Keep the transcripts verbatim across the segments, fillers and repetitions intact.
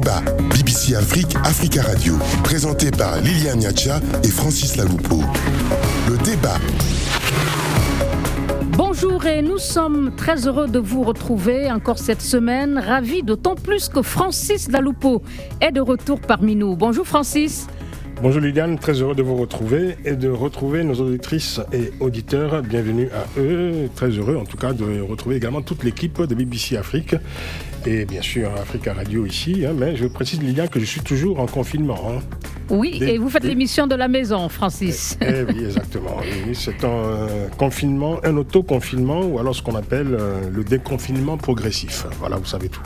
débat, B B C Afrique, Africa Radio, présenté par Liliane Niacha et Francis Laloupo. Le débat. Bonjour et nous sommes très heureux de vous retrouver encore cette semaine, ravis d'autant plus que Francis Laloupo est de retour parmi nous. Bonjour Francis. Bonjour Liliane, très heureux de vous retrouver et de retrouver nos auditrices et auditeurs. Bienvenue à eux, très heureux en tout cas de retrouver également toute l'équipe de B B C Afrique et bien sûr Africa Radio ici, hein, mais je précise Liliane que je suis toujours en confinement. Hein. Oui, Des, et vous faites des... l'émission de la maison, Francis. Eh, eh oui, exactement. Oui, c'est un euh, confinement, un auto-confinement ou alors ce qu'on appelle euh, le déconfinement progressif. Voilà, vous savez tout.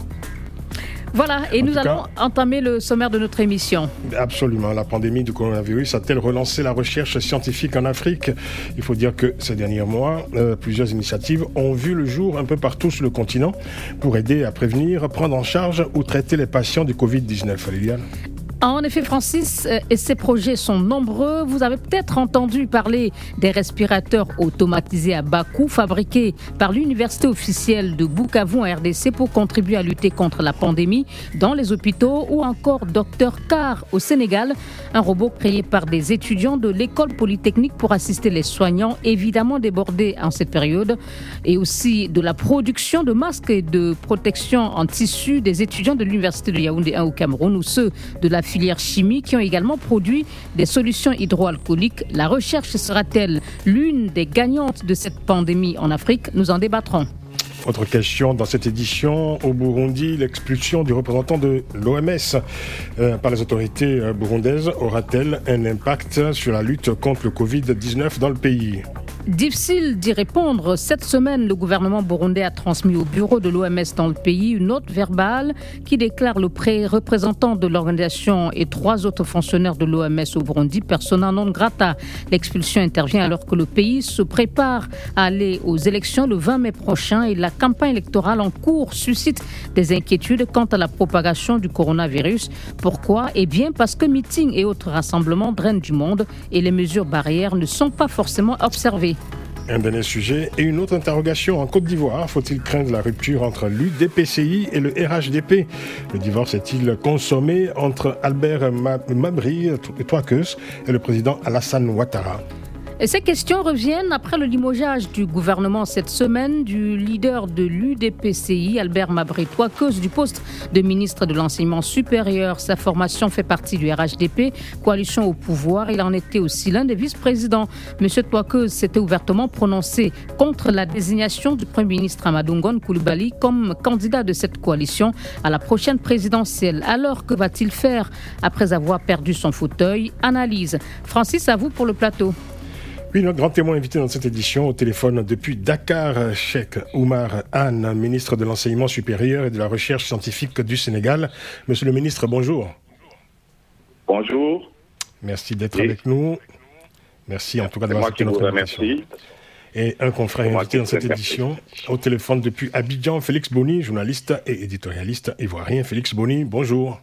Voilà, et en nous allons cas, entamer le sommaire de notre émission. Absolument, la pandémie du coronavirus a-t-elle relancé la recherche scientifique en Afrique ? Il faut dire que ces derniers mois, euh, plusieurs initiatives ont vu le jour un peu partout sur le continent pour aider à prévenir, prendre en charge ou traiter les patients du covid dix-neuf. Liliane ? En effet, Francis, et ces projets sont nombreux. Vous avez peut-être entendu parler des respirateurs automatisés à bas coût fabriqués par l'université officielle de Bukavu en R D C pour contribuer à lutter contre la pandémie dans les hôpitaux, ou encore Docteur Car au Sénégal, un robot créé par des étudiants de l'école polytechnique pour assister les soignants, évidemment débordés en cette période, et aussi de la production de masques et de protection en tissu des étudiants de l'université de Yaoundé un au Cameroun, ou ceux de la filière chimie qui ont également produit des solutions hydroalcooliques. La recherche sera-t-elle l'une des gagnantes de cette pandémie en Afrique ? Nous en débattrons. Autre question dans cette édition, au Burundi, l'expulsion du représentant de l'O M S euh, par les autorités euh, burundaises aura-t-elle un impact sur la lutte contre le covid dix-neuf dans le pays ? Difficile d'y répondre. Cette semaine, le gouvernement burundais a transmis au bureau de l'O M S dans le pays une note verbale qui déclare le représentant de l'organisation et trois autres fonctionnaires de l'O M S au Burundi persona non grata. L'expulsion intervient alors que le pays se prépare à aller aux élections le vingt mai prochain et la campagne électorale en cours suscite des inquiétudes quant à la propagation du coronavirus. Pourquoi ? Eh bien parce que meetings et autres rassemblements drainent du monde et les mesures barrières ne sont pas forcément observées. Un dernier sujet et une autre interrogation en Côte d'Ivoire. Faut-il craindre la rupture entre l'U D P C I et le R H D P ? Le divorce est-il consommé entre Albert Mabry Touakeus et le président Alassane Ouattara ? Et ces questions reviennent après le limogeage du gouvernement cette semaine du leader de l'U D P C I, Albert Mabry Touakeus, du poste de ministre de l'Enseignement supérieur. Sa formation fait partie du R H D P, coalition au pouvoir. Il en était aussi l'un des vice-présidents. M. Touakeus s'était ouvertement prononcé contre la désignation du Premier ministre Amadou Ngon Coulibaly comme candidat de cette coalition à la prochaine présidentielle. Alors, que va-t-il faire après avoir perdu son fauteuil ? Analyse. Francis, à vous pour le plateau. Oui, notre grand témoin invité dans cette édition au téléphone depuis Dakar, Cheikh Oumar Anne, ministre de l'Enseignement supérieur et de la Recherche scientifique du Sénégal. Monsieur le ministre, bonjour. Bonjour. Merci d'être oui. avec nous. Merci en tout cas d'avoir accepté notre invitation. Et un confrère invité dans cette édition au téléphone depuis Abidjan, Félix Boni, journaliste et éditorialiste ivoirien. Félix Boni, bonjour.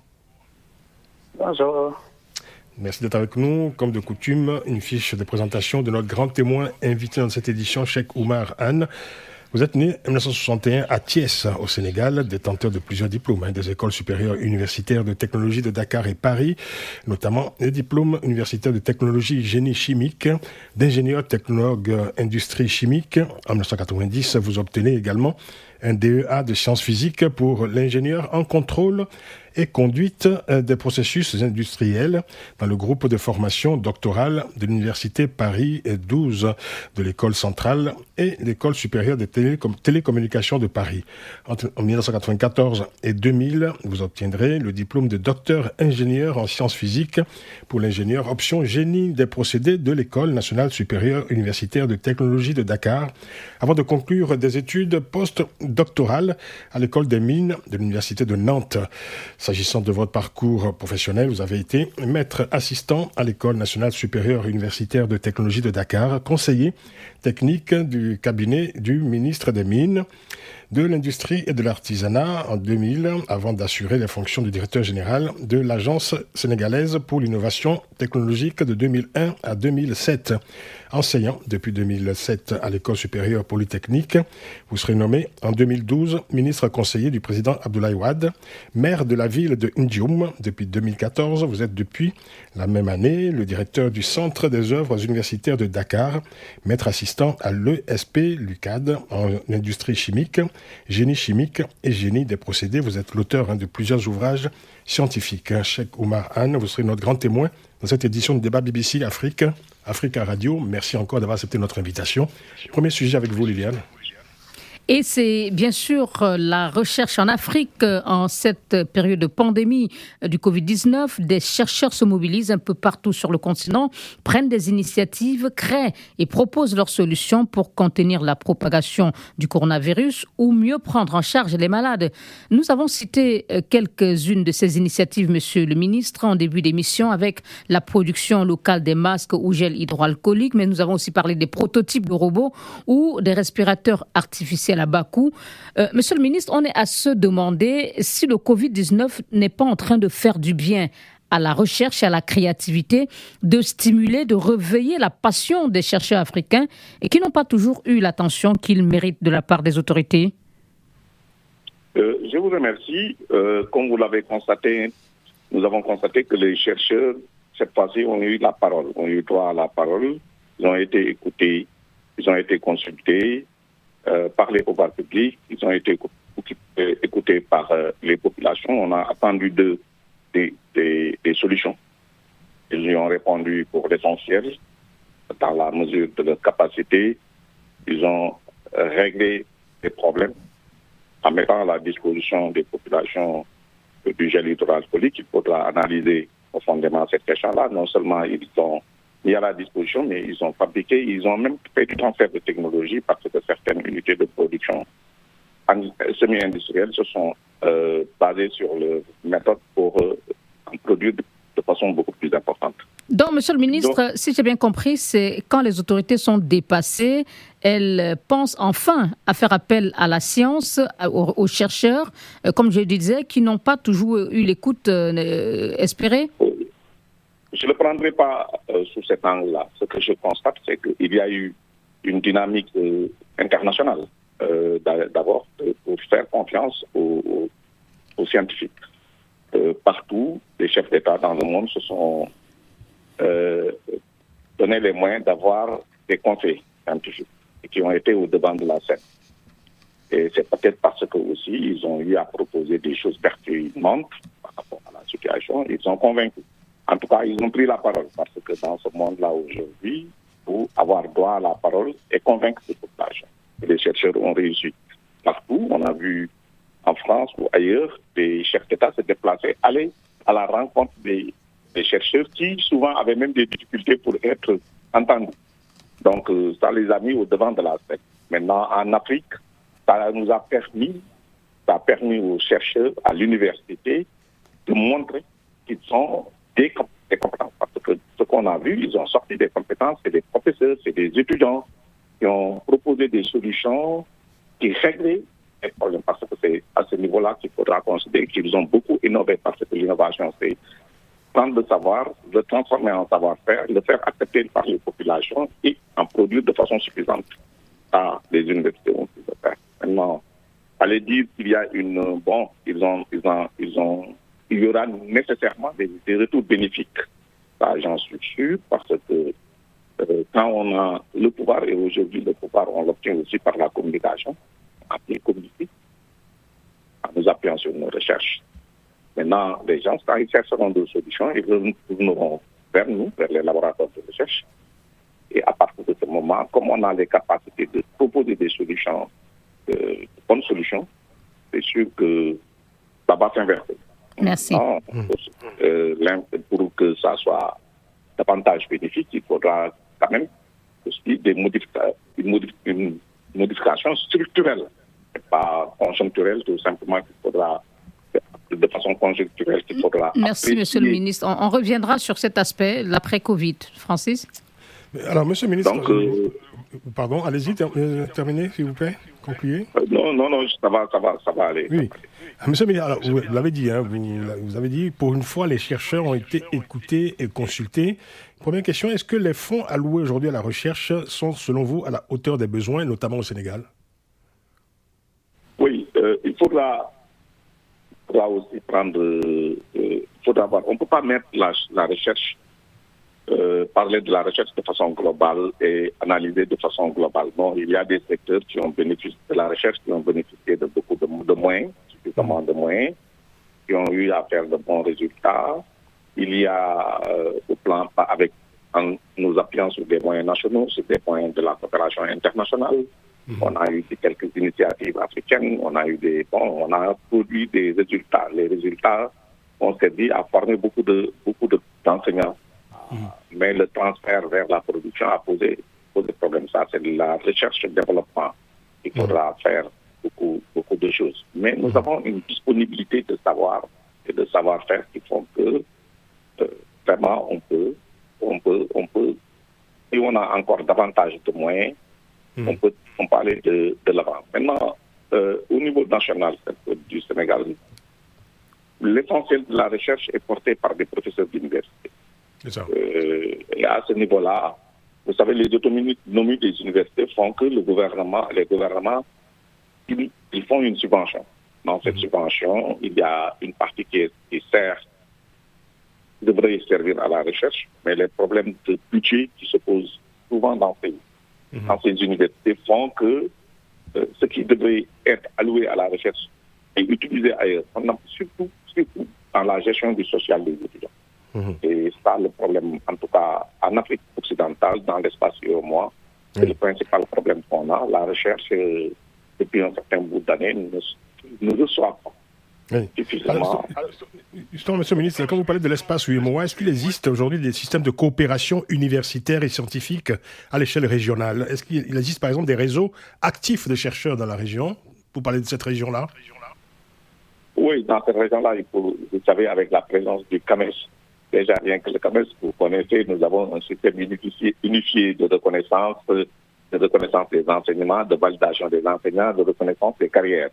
Bonjour. Merci d'être avec nous. Comme de coutume, une fiche de présentation de notre grand témoin invité dans cette édition, Cheikh Oumar Anne. Vous êtes né en dix-neuf cent soixante et un à Thiès, au Sénégal, détenteur de plusieurs diplômes, hein, des écoles supérieures universitaires de technologie de Dakar et Paris, notamment les diplômes universitaires de technologie génie chimique, d'ingénieur technologue industrie chimique. En dix-neuf cent quatre-vingt-dix, vous obtenez également un D E A de sciences physiques pour l'ingénieur en contrôle et conduite des processus industriels dans le groupe de formation doctorale de l'Université Paris douze de l'École centrale et l'École supérieure des télécom- télécommunications de Paris. Entre, en dix-neuf cent quatre-vingt-quatorze et deux mille, vous obtiendrez le diplôme de docteur ingénieur en sciences physiques pour l'ingénieur option génie des procédés de l'École nationale supérieure universitaire de technologie de Dakar, avant de conclure des études post-doctorales à l'École des mines de l'Université de Nantes. S'agissant de votre parcours professionnel, vous avez été maître assistant à l'École nationale supérieure universitaire de technologie de Dakar, conseiller technique du cabinet du ministre des Mines, de l'industrie et de l'artisanat en deux mille, avant d'assurer les fonctions de directeur général de l'Agence sénégalaise pour l'innovation technologique de deux mille un à deux mille sept. Enseignant depuis deux mille sept à l'École supérieure polytechnique, vous serez nommé en deux mille douze ministre conseiller du président Abdoulaye Wade, maire de la ville de Ndioum depuis deux mille quatorze. Vous êtes depuis la même année le directeur du Centre des œuvres universitaires de Dakar, maître assistant à l'E S P l'UCAD en industrie chimique, génie chimique et génie des procédés. Vous êtes l'auteur hein, de plusieurs ouvrages scientifiques. Cheikh Oumar Anne, vous serez notre grand témoin dans cette édition de débat B B C Afrique, Africa Radio. Merci encore d'avoir accepté notre invitation. Premier sujet avec vous, Liliane. Et c'est bien sûr la recherche en Afrique en cette période de pandémie du covid dix-neuf. Des chercheurs se mobilisent un peu partout sur le continent, prennent des initiatives, créent et proposent leurs solutions pour contenir la propagation du coronavirus ou mieux prendre en charge les malades. Nous avons cité quelques-unes de ces initiatives, monsieur le ministre, en début d'émission avec la production locale des masques ou gel hydroalcoolique, mais nous avons aussi parlé des prototypes de robots ou des respirateurs artificiels à bas coût. Euh, monsieur le ministre, on est à se demander si le covid dix-neuf n'est pas en train de faire du bien à la recherche et à la créativité, de stimuler, de réveiller la passion des chercheurs africains et qui n'ont pas toujours eu l'attention qu'ils méritent de la part des autorités. Euh, je vous remercie. Euh, comme vous l'avez constaté, nous avons constaté que les chercheurs, cette fois-ci, ont eu la parole, ont eu droit à la parole, ils ont été écoutés, ils ont été consultés, Euh, par les pouvoirs publics, ils ont été écoutés par euh, les populations. On a attendu d'eux des, des, des solutions. Ils y ont répondu pour l'essentiel, dans la mesure de leur capacité. Ils ont euh, réglé les problèmes en mettant à la disposition des populations euh, du gel hydroalcoolique. Il faudra analyser profondément cette question-là. Non seulement ils ont mis à la disposition, mais ils ont fabriqué, ils ont même fait du transfert de technologie parce que certaines unités de production semi-industrielles se sont euh, basées sur le méthode pour euh, en produire de, de façon beaucoup plus importante. Donc, monsieur le ministre, Donc, si j'ai bien compris, c'est quand les autorités sont dépassées, elles pensent enfin à faire appel à la science, aux, aux chercheurs, euh, comme je le disais, qui n'ont pas toujours eu l'écoute euh, espérée. Je ne le prendrai pas euh, sous cet angle-là. Ce que je constate, c'est qu'il y a eu une dynamique euh, internationale, euh, d'abord, euh, pour faire confiance aux, aux, aux scientifiques. Euh, partout, les chefs d'État dans le monde se sont euh, donné les moyens d'avoir des conseils scientifiques qui ont été au devant de la scène. Et c'est peut-être parce que aussi ils ont eu à proposer des choses pertinentes par rapport à la situation. Ils ont convaincu. En tout cas, ils ont pris la parole parce que dans ce monde-là aujourd'hui, pour avoir droit à la parole et convaincre les populations. Les chercheurs ont réussi partout. On a vu en France ou ailleurs des chefs d'État se déplacer, aller à la rencontre des, des chercheurs qui souvent avaient même des difficultés pour être entendus. Donc, euh, ça les a mis au devant de la scène. Maintenant, en Afrique, ça nous a permis, ça a permis aux chercheurs à l'université de montrer qu'ils sont des, des compétences. Parce que ce qu'on a vu, ils ont sorti des compétences, c'est des professeurs, c'est des étudiants qui ont proposé des solutions qui réglaient les problèmes. Parce que c'est à ce niveau-là qu'il faudra considérer qu'ils ont beaucoup innové. Parce que l'innovation, c'est prendre le savoir, le transformer en savoir-faire, le faire accepter par les populations et en produire de façon suffisante à les universités où ils le faire. Maintenant, aller dire qu'il y a une... Bon, ils ont... Ils ont, ils ont il y aura nécessairement des, des retours bénéfiques. Ça, j'en suis sûr, parce que euh, quand on a le pouvoir, et aujourd'hui le pouvoir, on l'obtient aussi par la communication, appelée communiquer, en nous appuyant sur nos recherches. Maintenant, les gens, quand ils chercheront des solutions, ils reviendront vers nous, vers les laboratoires de recherche. Et à partir de ce moment, comme on a les capacités de proposer des solutions, euh, de bonnes solutions, c'est sûr que ça va s'inverser. Merci. Non, euh, pour que ça soit davantage bénéfique, il faudra quand même aussi des modifica- une, modif- une modification structurelle, pas conjoncturelle, tout simplement qu'il faudra, de façon conjoncturelle, qu'il faudra. Merci, apprécier. Monsieur le ministre. On, on reviendra sur cet aspect, l'après-Covid. Francis ? Alors, monsieur le ministre, Donc, euh, pardon, allez-y, ter- euh, terminez, s'il vous plaît, concluez. euh, non, non, non, ça va, ça va, ça va aller. Oui. Ah, monsieur le ministre, alors, vous, vous l'avez dit, hein, vous, vous avez dit, pour une fois, les chercheurs ont été écoutés et consultés. Première question, est-ce que les fonds alloués aujourd'hui à la recherche sont, selon vous, à la hauteur des besoins, notamment au Sénégal? Oui, euh, il faudra, faudra aussi prendre... Euh, euh, faudra voir. On ne peut pas mettre la, la recherche, euh, parler de la recherche de façon globale et analyser de façon globale. Non, il y a des secteurs qui ont bénéficié de la recherche, qui ont bénéficié de beaucoup de, de moyens, suffisamment de moyens, qui ont eu à faire de bons résultats. Il y a, euh, au plan, avec, en nous appuyant sur des moyens nationaux, sur des moyens de la coopération internationale. Mmh. On a eu quelques initiatives africaines, on a eu des, bon, on a produit des résultats. Les résultats ont servi à former beaucoup de, beaucoup de, d'enseignants. Mmh. Mais le transfert vers la production a posé, posé problème. Ça, c'est de la recherche et développement. Il faudra mmh. faire beaucoup, beaucoup de choses. Mais nous mmh. avons une disponibilité de savoir et de savoir-faire qui font que euh, vraiment on peut, on peut, on peut, et on a encore davantage de moyens, mmh. on peut, on peut aller de, de l'avant. Maintenant, euh, au niveau national du Sénégal, l'essentiel de la recherche est porté par des professeurs d'université. Euh, et à ce niveau-là, vous savez, les autonomies des universités font que le gouvernement, les gouvernements, ils, ils font une subvention. Dans cette mmh. subvention, il y a une partie qui, est, qui sert, qui devrait servir à la recherche, mais les problèmes de budget qui se posent souvent dans ces, mmh. dans ces universités font que euh, ce qui devrait être alloué à la recherche est utilisé ailleurs, surtout, surtout dans la gestion du social des étudiants. Mmh. Et ça, le problème, en tout cas en Afrique occidentale, dans l'espace U E M O A, c'est mmh. le principal problème qu'on a. La recherche, euh, depuis un certain bout d'années, ne, ne reçoit pas. Oui. Alors, justement, monsieur le ministre, quand vous parlez de l'espace U E M O A, est-ce qu'il existe aujourd'hui des systèmes de coopération universitaire et scientifique à l'échelle régionale? Est-ce qu'il existe par exemple des réseaux actifs de chercheurs dans la région? Vous parlez de cette région-là? Oui, dans cette région-là, il faut, vous savez, avec la présence du C A M E S, déjà rien que le C A M E S, vous connaissez, nous avons un système unifié, unifié de reconnaissance, de reconnaissance des enseignements, de validation des enseignants, de reconnaissance des carrières.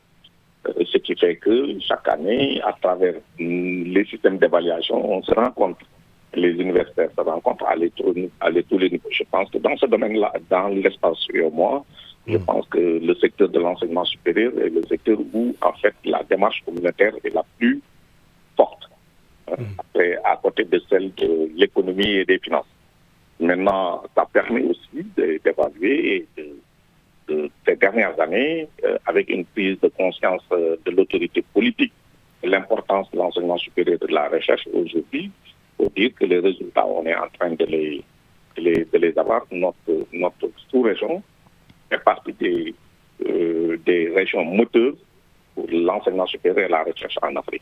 Ce qui fait que chaque année, à travers les systèmes d'évaluation, on se rencontre, les universitaires se rencontrent à, à tous les niveaux. Je pense que dans ce domaine-là, dans l'espace U E M O A, je pense que le secteur de l'enseignement supérieur est le secteur où, en fait, la démarche communautaire est la plus forte, euh, après, à côté de celle de l'économie et des finances. Maintenant, ça permet aussi d'évaluer de, de, ces dernières années, euh, avec une prise de conscience euh, de l'autorité politique, l'importance de l'enseignement supérieur et de la recherche aujourd'hui, pour dire que les résultats, on est en train de les, de les, de les avoir. Notre, notre sous-région fait partie des, euh, des régions moteurs pour l'enseignement supérieur et la recherche en Afrique.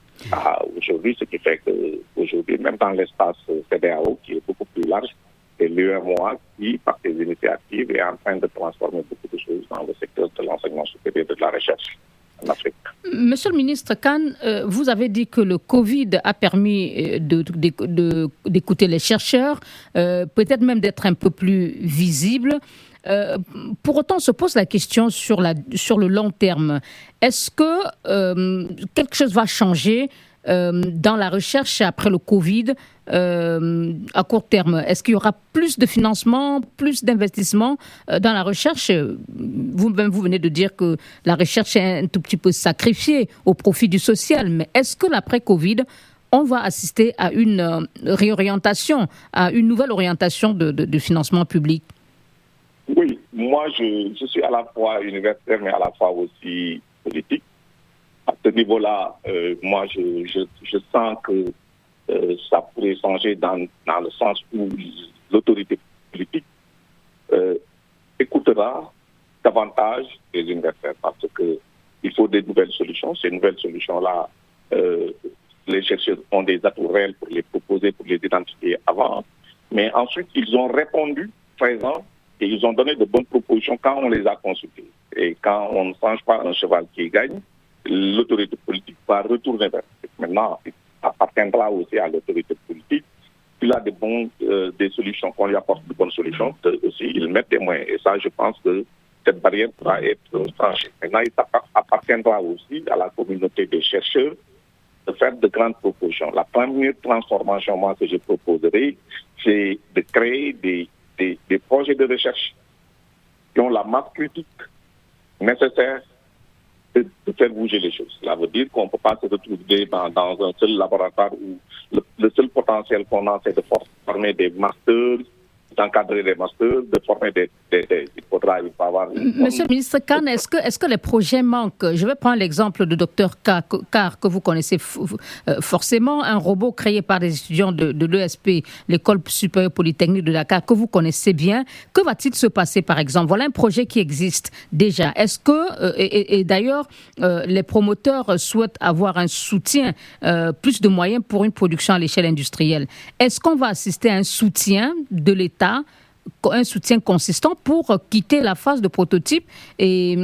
Ah, aujourd'hui, ce qui fait qu'aujourd'hui, même dans l'espace C D A O, qui est beaucoup plus large, c'est l'U E M O A qui, par ses initiatives, est en train de transformer beaucoup de choses dans le secteur de l'enseignement supérieur et de la recherche en Afrique. Monsieur le ministre Kane, euh, vous avez dit que le Covid a permis de, de, de, d'écouter les chercheurs, euh, peut-être même d'être un peu plus visible. Euh, pour autant, se pose la question sur, la, sur le long terme. Est-ce que euh, quelque chose va changer euh, dans la recherche après le Covid euh, à court terme? Est-ce qu'il y aura plus de financement, plus d'investissement euh, dans la recherche? Vous-même, vous venez de dire que la recherche est un tout petit peu sacrifiée au profit du social. Mais est-ce que l'après-Covid, on va assister à une euh, réorientation, à une nouvelle orientation de, de, de financement public? Oui, moi je, je suis à la fois universitaire mais à la fois aussi politique. À ce niveau-là, euh, moi je, je, je sens que euh, ça pourrait changer dans, dans le sens où l'autorité politique euh, écoutera davantage les universitaires parce qu'il faut des nouvelles solutions. Ces nouvelles solutions-là, euh, les chercheurs ont des atouts réels pour les proposer, pour les identifier avant. Mais ensuite, ils ont répondu présent. Et ils ont donné de bonnes propositions quand on les a consultés. Et quand on ne change pas un cheval qui gagne, l'autorité politique va retourner vers eux. Maintenant, il appartiendra aussi à l'autorité politique il a des, bons, euh, des solutions, qu'on lui apporte de bonnes solutions, de, aussi, il met des moyens. Et ça, je pense que cette barrière pourra être franchie. Maintenant, il appartiendra aussi à la communauté des chercheurs de faire de grandes propositions. La première transformation, moi, que je proposerai, c'est de créer des, des, des projets de recherche qui ont la masse critique nécessaire de, de faire bouger les choses. Cela veut dire qu'on ne peut pas se retrouver dans, dans un seul laboratoire où le, le seul potentiel qu'on a, c'est de former des masters, d'encadrer les masters, de former des... des, des il faudra il faut avoir... Monsieur le ministre Kane, est-ce que, est-ce que les projets manquent? Je vais prendre l'exemple du docteur Carr, que vous connaissez f- forcément, un robot créé par des étudiants de, de l'E S P, l'École supérieure polytechnique de Dakar, que vous connaissez bien. Que va-t-il se passer, par exemple? Voilà un projet qui existe déjà. Est-ce que, euh, et, et d'ailleurs, euh, les promoteurs souhaitent avoir un soutien, euh, plus de moyens pour une production à l'échelle industrielle. Est-ce qu'on va assister à un soutien de l'État, un soutien consistant pour quitter la phase de prototype et,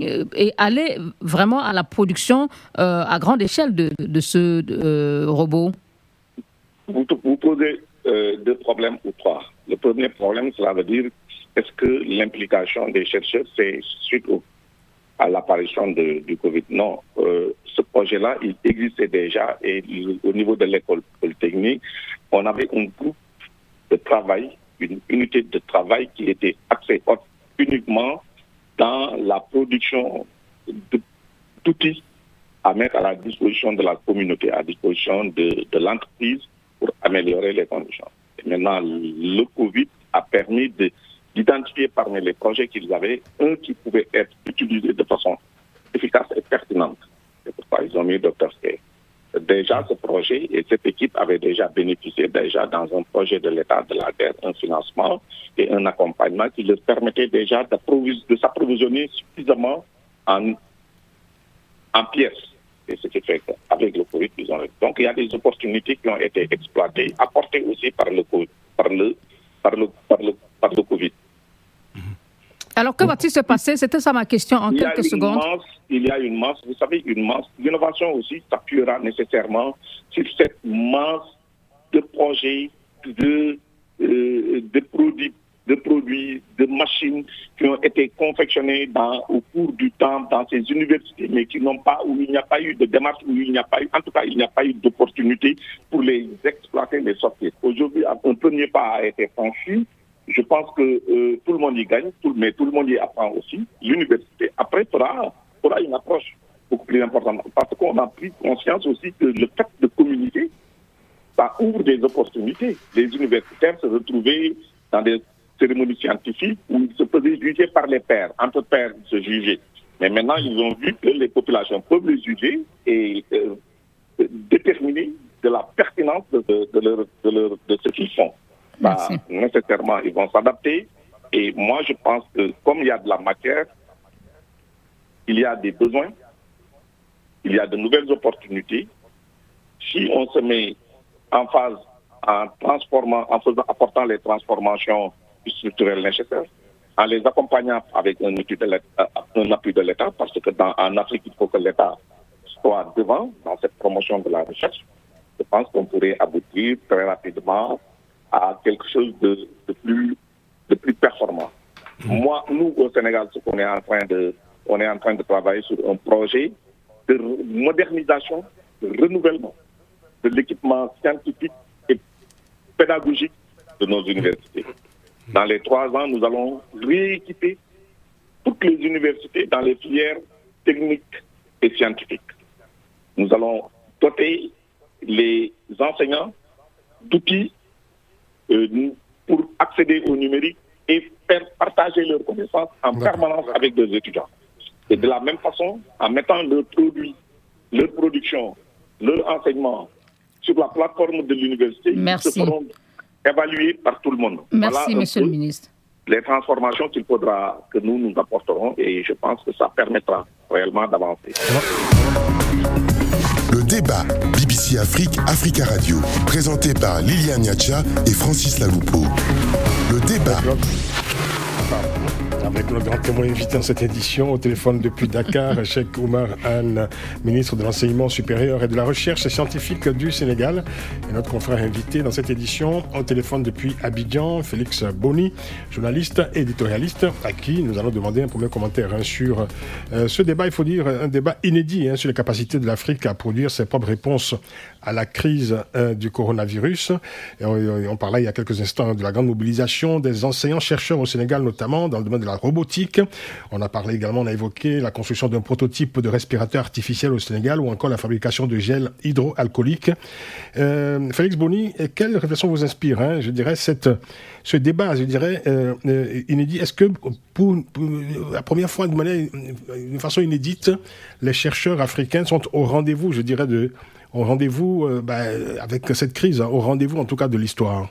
et aller vraiment à la production euh, à grande échelle de, de ce euh, robot? Vous, vous posez euh, deux problèmes ou trois. Le premier problème, cela veut dire, est-ce que l'implication des chercheurs, c'est suite au, à l'apparition de, du Covid? Non. Euh, ce projet-là, il existait déjà et au niveau de l'école polytechnique, on avait un groupe de travail, une unité de travail qui était axée uniquement dans la production de, d'outils à mettre à la disposition de la communauté, à la disposition de, de l'entreprise pour améliorer les conditions. Et maintenant, le Covid a permis de, d'identifier parmi les projets qu'ils avaient un qui pouvait être utilisé de façon efficace et pertinente. C'est pourquoi ils ont mis Docteur K. Déjà, ce projet et cette équipe avaient déjà bénéficié déjà dans un projet de l'État de la guerre, un financement et un accompagnement qui leur permettait déjà de s'approvisionner suffisamment en, en pièces. Et ce qui fait qu'avec le Covid, ils ont... Donc, il y a des opportunités qui ont été exploitées, apportées aussi par le, par le, par le, par le, par le Covid. Alors, que va-t-il se passer? C'était ça ma question en quelques secondes. Masse, il y a une masse, vous savez, une masse. L'innovation aussi s'appuiera nécessairement sur cette masse de projets, de, euh, de, produits, de produits, de machines qui ont été confectionnés dans, au cours du temps dans ces universités, mais qui n'ont pas, où il n'y a pas eu de démarche, où il n'y a pas eu, en tout cas, il n'y a pas eu d'opportunité pour les exploiter, les sortir. Aujourd'hui, un premier pas a été franchi. Je pense que euh, tout le monde y gagne, tout, mais tout le monde y apprend aussi. L'université, après, fera, fera une approche beaucoup plus importante. Parce qu'on a pris conscience aussi que le fait de communiquer, ça ouvre des opportunités. Les universitaires se retrouvaient dans des cérémonies scientifiques où ils se faisaient juger par les pairs, entre pairs se juger. Mais maintenant, ils ont vu que les populations peuvent les juger et euh, déterminer de la pertinence de, de, de, leur, de, leur, de ce qu'ils font. Bah, nécessairement, ils vont s'adapter. Et moi, je pense que comme il y a de la matière, il y a des besoins, il y a de nouvelles opportunités. Si on se met en phase en transformant, en faisant, apportant les transformations structurelles nécessaires, en les accompagnant avec un appui de l'État, un appui de l'État parce que dans, en Afrique, il faut que l'État soit devant dans cette promotion de la recherche. Je pense qu'on pourrait aboutir très rapidement à quelque chose de, de, plus, de plus performant. Mmh. Moi, nous, au Sénégal, ce qu'on est en train de, on est en train de travailler sur un projet de modernisation, de renouvellement de l'équipement scientifique et pédagogique de nos universités. Dans les trois ans, nous allons rééquiper toutes les universités dans les filières techniques et scientifiques. Nous allons doter les enseignants d'outils pour accéder au numérique et faire partager leurs connaissances en permanence avec des étudiants. Et de la même façon, en mettant leurs produits, leur production, leur enseignement sur la plateforme de l'université, Merci. Ils se feront évaluer par tout le monde. Merci, voilà Monsieur le ministre. Les transformations qu'il faudra que nous nous apporterons et je pense que ça permettra réellement d'avancer. Le débat B B C Afrique, Africa Radio, présenté par Liliane Niacha et Francis Laloupo. Le débat. Avec notre grand témoin invité dans cette édition, au téléphone depuis Dakar, Cheikh Oumar Anne, ministre de l'Enseignement supérieur et de la Recherche scientifique du Sénégal. Et notre confrère invité dans cette édition, au téléphone depuis Abidjan, Félix Boni, journaliste et éditorialiste, à qui nous allons demander un premier commentaire hein, sur euh, ce débat, il faut dire, un débat inédit hein, sur les capacités de l'Afrique à produire ses propres réponses à la crise euh, du coronavirus. Et on, on parlait il y a quelques instants de la grande mobilisation des enseignants-chercheurs au Sénégal, notamment dans le domaine de la robotique. On a parlé également, on a évoqué la construction d'un prototype de respirateur artificiel au Sénégal ou encore la fabrication de gel hydroalcoolique. Euh, Félix Boni, quelle réflexion vous inspire hein, je dirais, cette, ce débat, je dirais, euh, euh, inédit. Est-ce que pour, pour la première fois, de manière, d'une façon inédite, les chercheurs africains sont au rendez-vous, je dirais, de, au rendez-vous euh, bah, avec cette crise, hein, au rendez-vous en tout cas de l'histoire?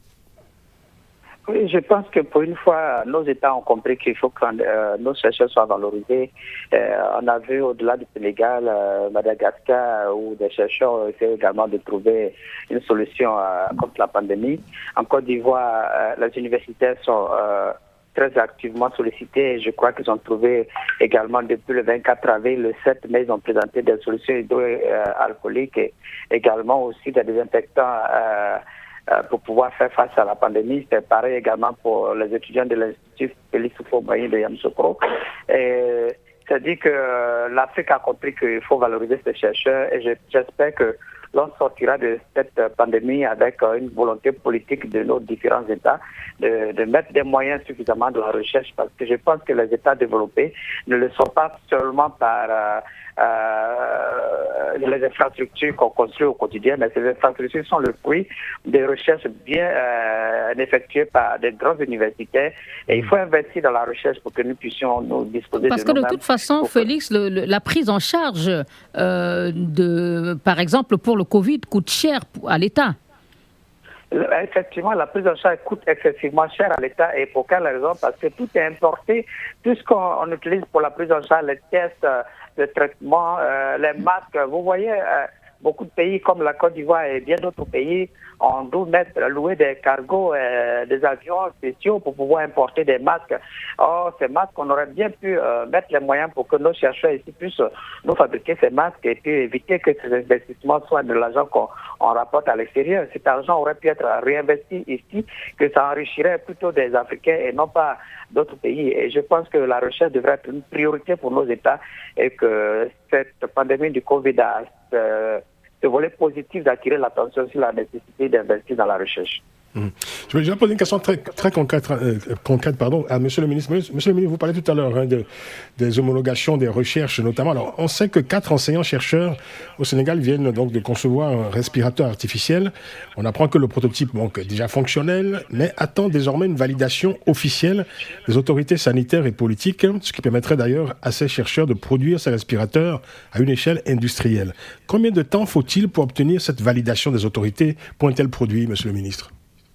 Oui, je pense que pour une fois, nos États ont compris qu'il faut que euh, nos chercheurs soient valorisés. Euh, on a vu au-delà du Sénégal, euh, Madagascar, où des chercheurs ont essayé également de trouver une solution euh, contre la pandémie. En Côte d'Ivoire, euh, les universitaires sont euh, très activement sollicités. Je crois qu'ils ont trouvé également depuis le vingt-quatre avril, le sept mai, ils ont présenté des solutions hydroalcooliques et également aussi des désinfectants euh, pour pouvoir faire face à la pandémie. C'est pareil également pour les étudiants de l'Institut Félix Houphouët-Boigny de Yamoussoukro. C'est-à-dire que l'Afrique a compris qu'il faut valoriser ses chercheurs et j'espère que l'on sortira de cette pandémie avec une volonté politique de nos différents États de, de mettre des moyens suffisamment de la recherche, parce que je pense que les États développés ne le sont pas seulement par euh, euh, les infrastructures qu'on construit au quotidien, mais ces infrastructures sont le fruit des recherches bien euh, effectuées par des grands universitaires et il faut investir dans la recherche pour que nous puissions nous disposer parce de que nous-mêmes. De toute façon, Félix, le, le, la prise en charge euh, de, par exemple, pour le Covid coûte cher à l'État. Effectivement, la prise en charge coûte excessivement cher à l'État. Et pour quelle raison? Parce que tout est importé. Tout ce qu'on utilise pour la prise en charge, les tests, le traitement, euh, les masques. Vous voyez, euh, beaucoup de pays comme la Côte d'Ivoire et bien d'autres pays ont dû mettre, louer des cargos, euh, des avions spéciaux pour pouvoir importer des masques. Or, ces masques, on aurait bien pu euh, mettre les moyens pour que nos chercheurs ici puissent nous fabriquer ces masques et puis éviter que ces investissements soient de l'argent qu'on on rapporte à l'extérieur. Cet argent aurait pu être réinvesti ici, que ça enrichirait plutôt des Africains et non pas d'autres pays. Et je pense que la recherche devrait être une priorité pour nos États et que cette pandémie du Covid a euh, ce volet positif d'attirer l'attention sur la nécessité d'investir dans la recherche. Mmh. Je vais poser une question très, très concrète, euh, concrète pardon, à Monsieur le ministre. Monsieur le ministre, vous parlez tout à l'heure hein, de, des homologations, des recherches notamment. Alors, on sait que quatre enseignants-chercheurs au Sénégal viennent donc de concevoir un respirateur artificiel. On apprend que le prototype donc, est déjà fonctionnel, mais attend désormais une validation officielle des autorités sanitaires et politiques, ce qui permettrait d'ailleurs à ces chercheurs de produire ces respirateurs à une échelle industrielle. Combien de temps faut-il pour obtenir cette validation des autorités pour un tel produit, Monsieur le ministre?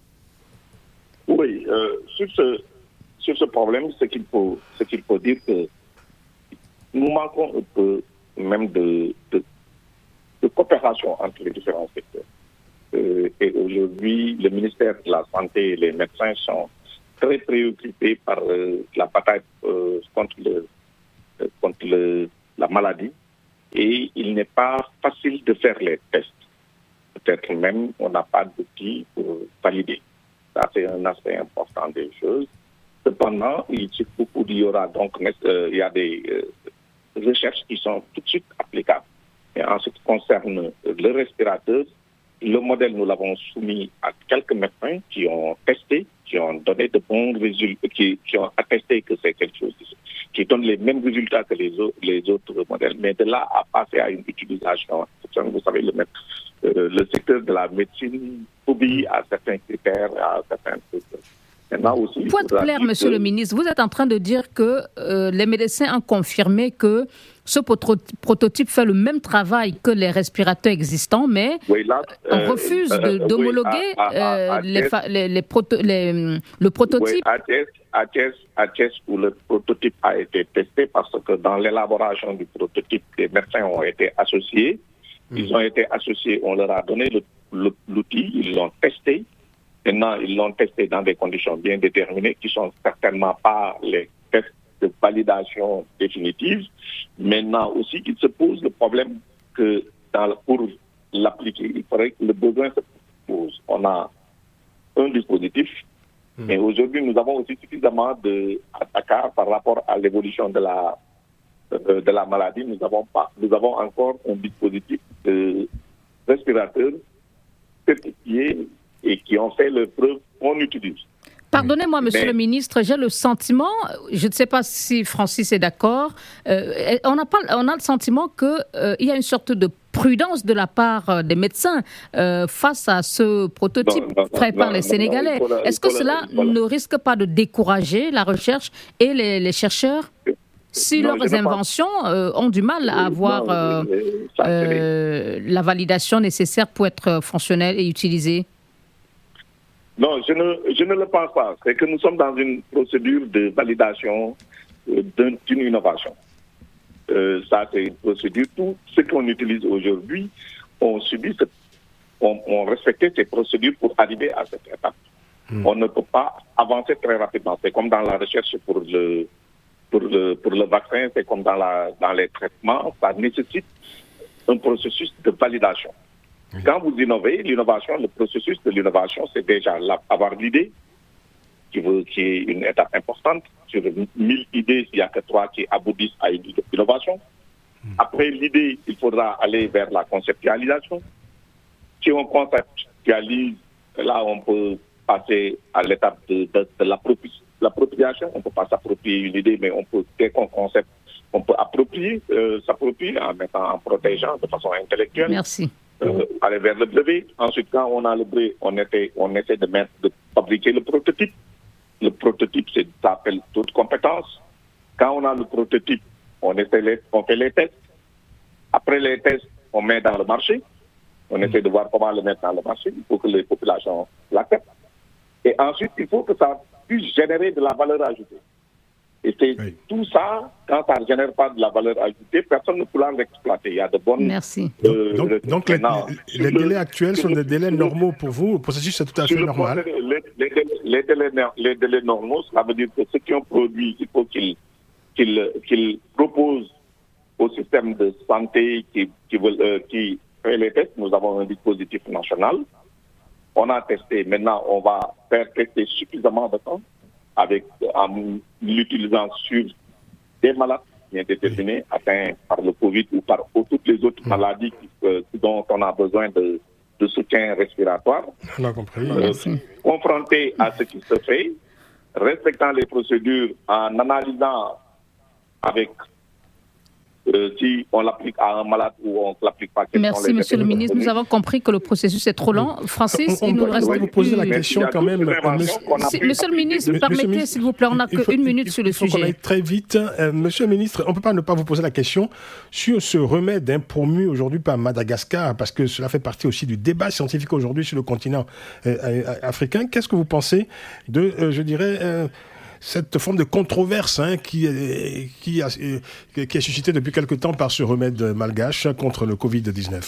Oui, euh, sur, ce, sur ce problème, ce qu'il faut, ce qu'il faut dire que nous manquons un peu même de, de, de coopération entre les différents secteurs. Euh, et aujourd'hui, le ministère de la Santé et les médecins sont très préoccupés par euh, la bataille euh, contre, le, euh, contre le, la maladie. Et il n'est pas facile de faire les tests. Peut-être même on n'a pas d'outils pour valider. Ça, c'est un aspect important des choses. Cependant, il, il y aura donc euh, il y a des euh, recherches qui sont tout de suite applicables. Et en ce qui concerne le respirateur, le modèle, nous l'avons soumis à quelques médecins qui ont testé, qui ont donné de bons résultats, qui, qui ont attesté que c'est quelque chose qui donne les mêmes résultats que les autres, les autres modèles. Mais de là à passer à une utilisation, vous savez, le mettre. Euh, le secteur de la médecine obéit à certains critères, à certains trucs. Maintenant aussi, pour être clair, Monsieur que... le ministre, vous êtes en train de dire que euh, les médecins ont confirmé que ce proto- prototype fait le même travail que les respirateurs existants, mais oui, là, on euh, refuse euh, de, d'homologuer oui, à, à, à, euh, les, fa- les, les proto- les, le prototype. Oui, à Thiès, à Thiès, où le prototype a été testé, parce que dans l'élaboration du prototype, les médecins ont été associés. Ils ont été associés, on leur a donné le, le, l'outil, ils l'ont testé. Maintenant, ils l'ont testé dans des conditions bien déterminées, qui ne sont certainement pas les tests de validation définitive. Maintenant aussi, il se pose le problème que dans, pour l'appliquer, il faudrait que le besoin se pose. On a un dispositif, mmh. mais aujourd'hui, nous avons aussi suffisamment de à Dakar par rapport à l'évolution de la euh, de la maladie. Nous avons pas, nous avons encore un dispositif de respirateurs certifiés et qui ont fait leur preuve, on utilise. Pardonnez-moi, monsieur Mais... le ministre, j'ai le sentiment, je ne sais pas si Francis est d'accord, euh, on, a pas, on a le sentiment qu'il euh, y a une sorte de prudence de la part des médecins euh, face à ce prototype non, non, fait non, par non, les non, Sénégalais. Non, Est-ce que cela voilà. ne risque pas de décourager la recherche et les, les chercheurs si non, leurs inventions euh, ont du mal à avoir euh, euh, la validation nécessaire pour être fonctionnelles et utilisées? Non, je ne, je ne le pense pas. C'est que nous sommes dans une procédure de validation euh, d'une, d'une innovation. Euh, ça, c'est une procédure. Tout ce qu'on utilise aujourd'hui, on subit, cette, on, on respectait ces procédures pour arriver à cette étape. Mmh. On ne peut pas avancer très rapidement. C'est comme dans la recherche pour le, pour le, pour le vaccin, c'est comme dans, la, dans les traitements. Ça nécessite un processus de validation. Quand vous innovez, l'innovation, le processus de l'innovation, c'est déjà là, avoir l'idée, qui, veut, qui est une étape importante. Sur mille idées, il n'y a que trois qui aboutissent à une innovation. Après l'idée, il faudra aller vers la conceptualisation. Si on conceptualise, là, on peut passer à l'étape de, de, de l'appropriation. On ne peut pas s'approprier une idée, mais on peut, dès qu'on concept, on peut approprier, euh, s'approprier en mettant, en protégeant de façon intellectuelle. Merci. Euh, aller vers le brevet. Ensuite, quand on a le brevet, on, était, on essaie de, mettre, de fabriquer le prototype. Le prototype, c'est, ça appelle toute compétence. Quand on a le prototype, on, essaie les, on fait les tests. Après les tests, on met dans le marché. On essaie de voir comment le mettre dans le marché. Il faut que les populations l'acceptent. Et ensuite, il faut que ça puisse générer de la valeur ajoutée. Et c'est oui. tout ça, quand ça ne génère pas de la valeur ajoutée, personne ne pourra l'exploiter. Il y a de bonnes... Merci. Euh, donc, donc les, les, les délais le, actuels sont des délais le, normaux pour vous. Le processus est tout à fait normal. Les, les, les, délais, les délais normaux, ça veut dire que ceux qui ont produit, il faut qu'ils, qu'ils, qu'ils proposent au système de santé qui, qui, veulent, euh, qui fait les tests. Nous avons un dispositif national. On a testé. Maintenant, on va faire tester suffisamment de temps avec en l'utilisant sur des malades bien déterminés atteints par le Covid ou par ou toutes les autres maladies qui, euh, dont on a besoin de, de soutien respiratoire. On a compris. Euh, confronté à ce qui se fait, respectant les procédures en analysant avec Euh, si on l'applique à un malade ou on ne l'applique pas. Merci, monsieur le ministre. Nous avons compris que le processus est trop lent. Francis, on, on il nous reste vous poser la question quand même. Si, monsieur le ministre, mais, permettez, s'il vous plaît, on n'a qu'une minute il, sur le il faut sujet. qu'on aille très vite. Euh, monsieur le ministre, on ne peut pas ne pas vous poser la question sur ce remède hein, promu aujourd'hui par Madagascar, parce que cela fait partie aussi du débat scientifique aujourd'hui sur le continent euh, africain. Qu'est-ce que vous pensez de, euh, je dirais, euh, cette forme de controverse hein, qui, est, qui, a, qui est suscitée depuis quelque temps par ce remède malgache contre le covid dix-neuf?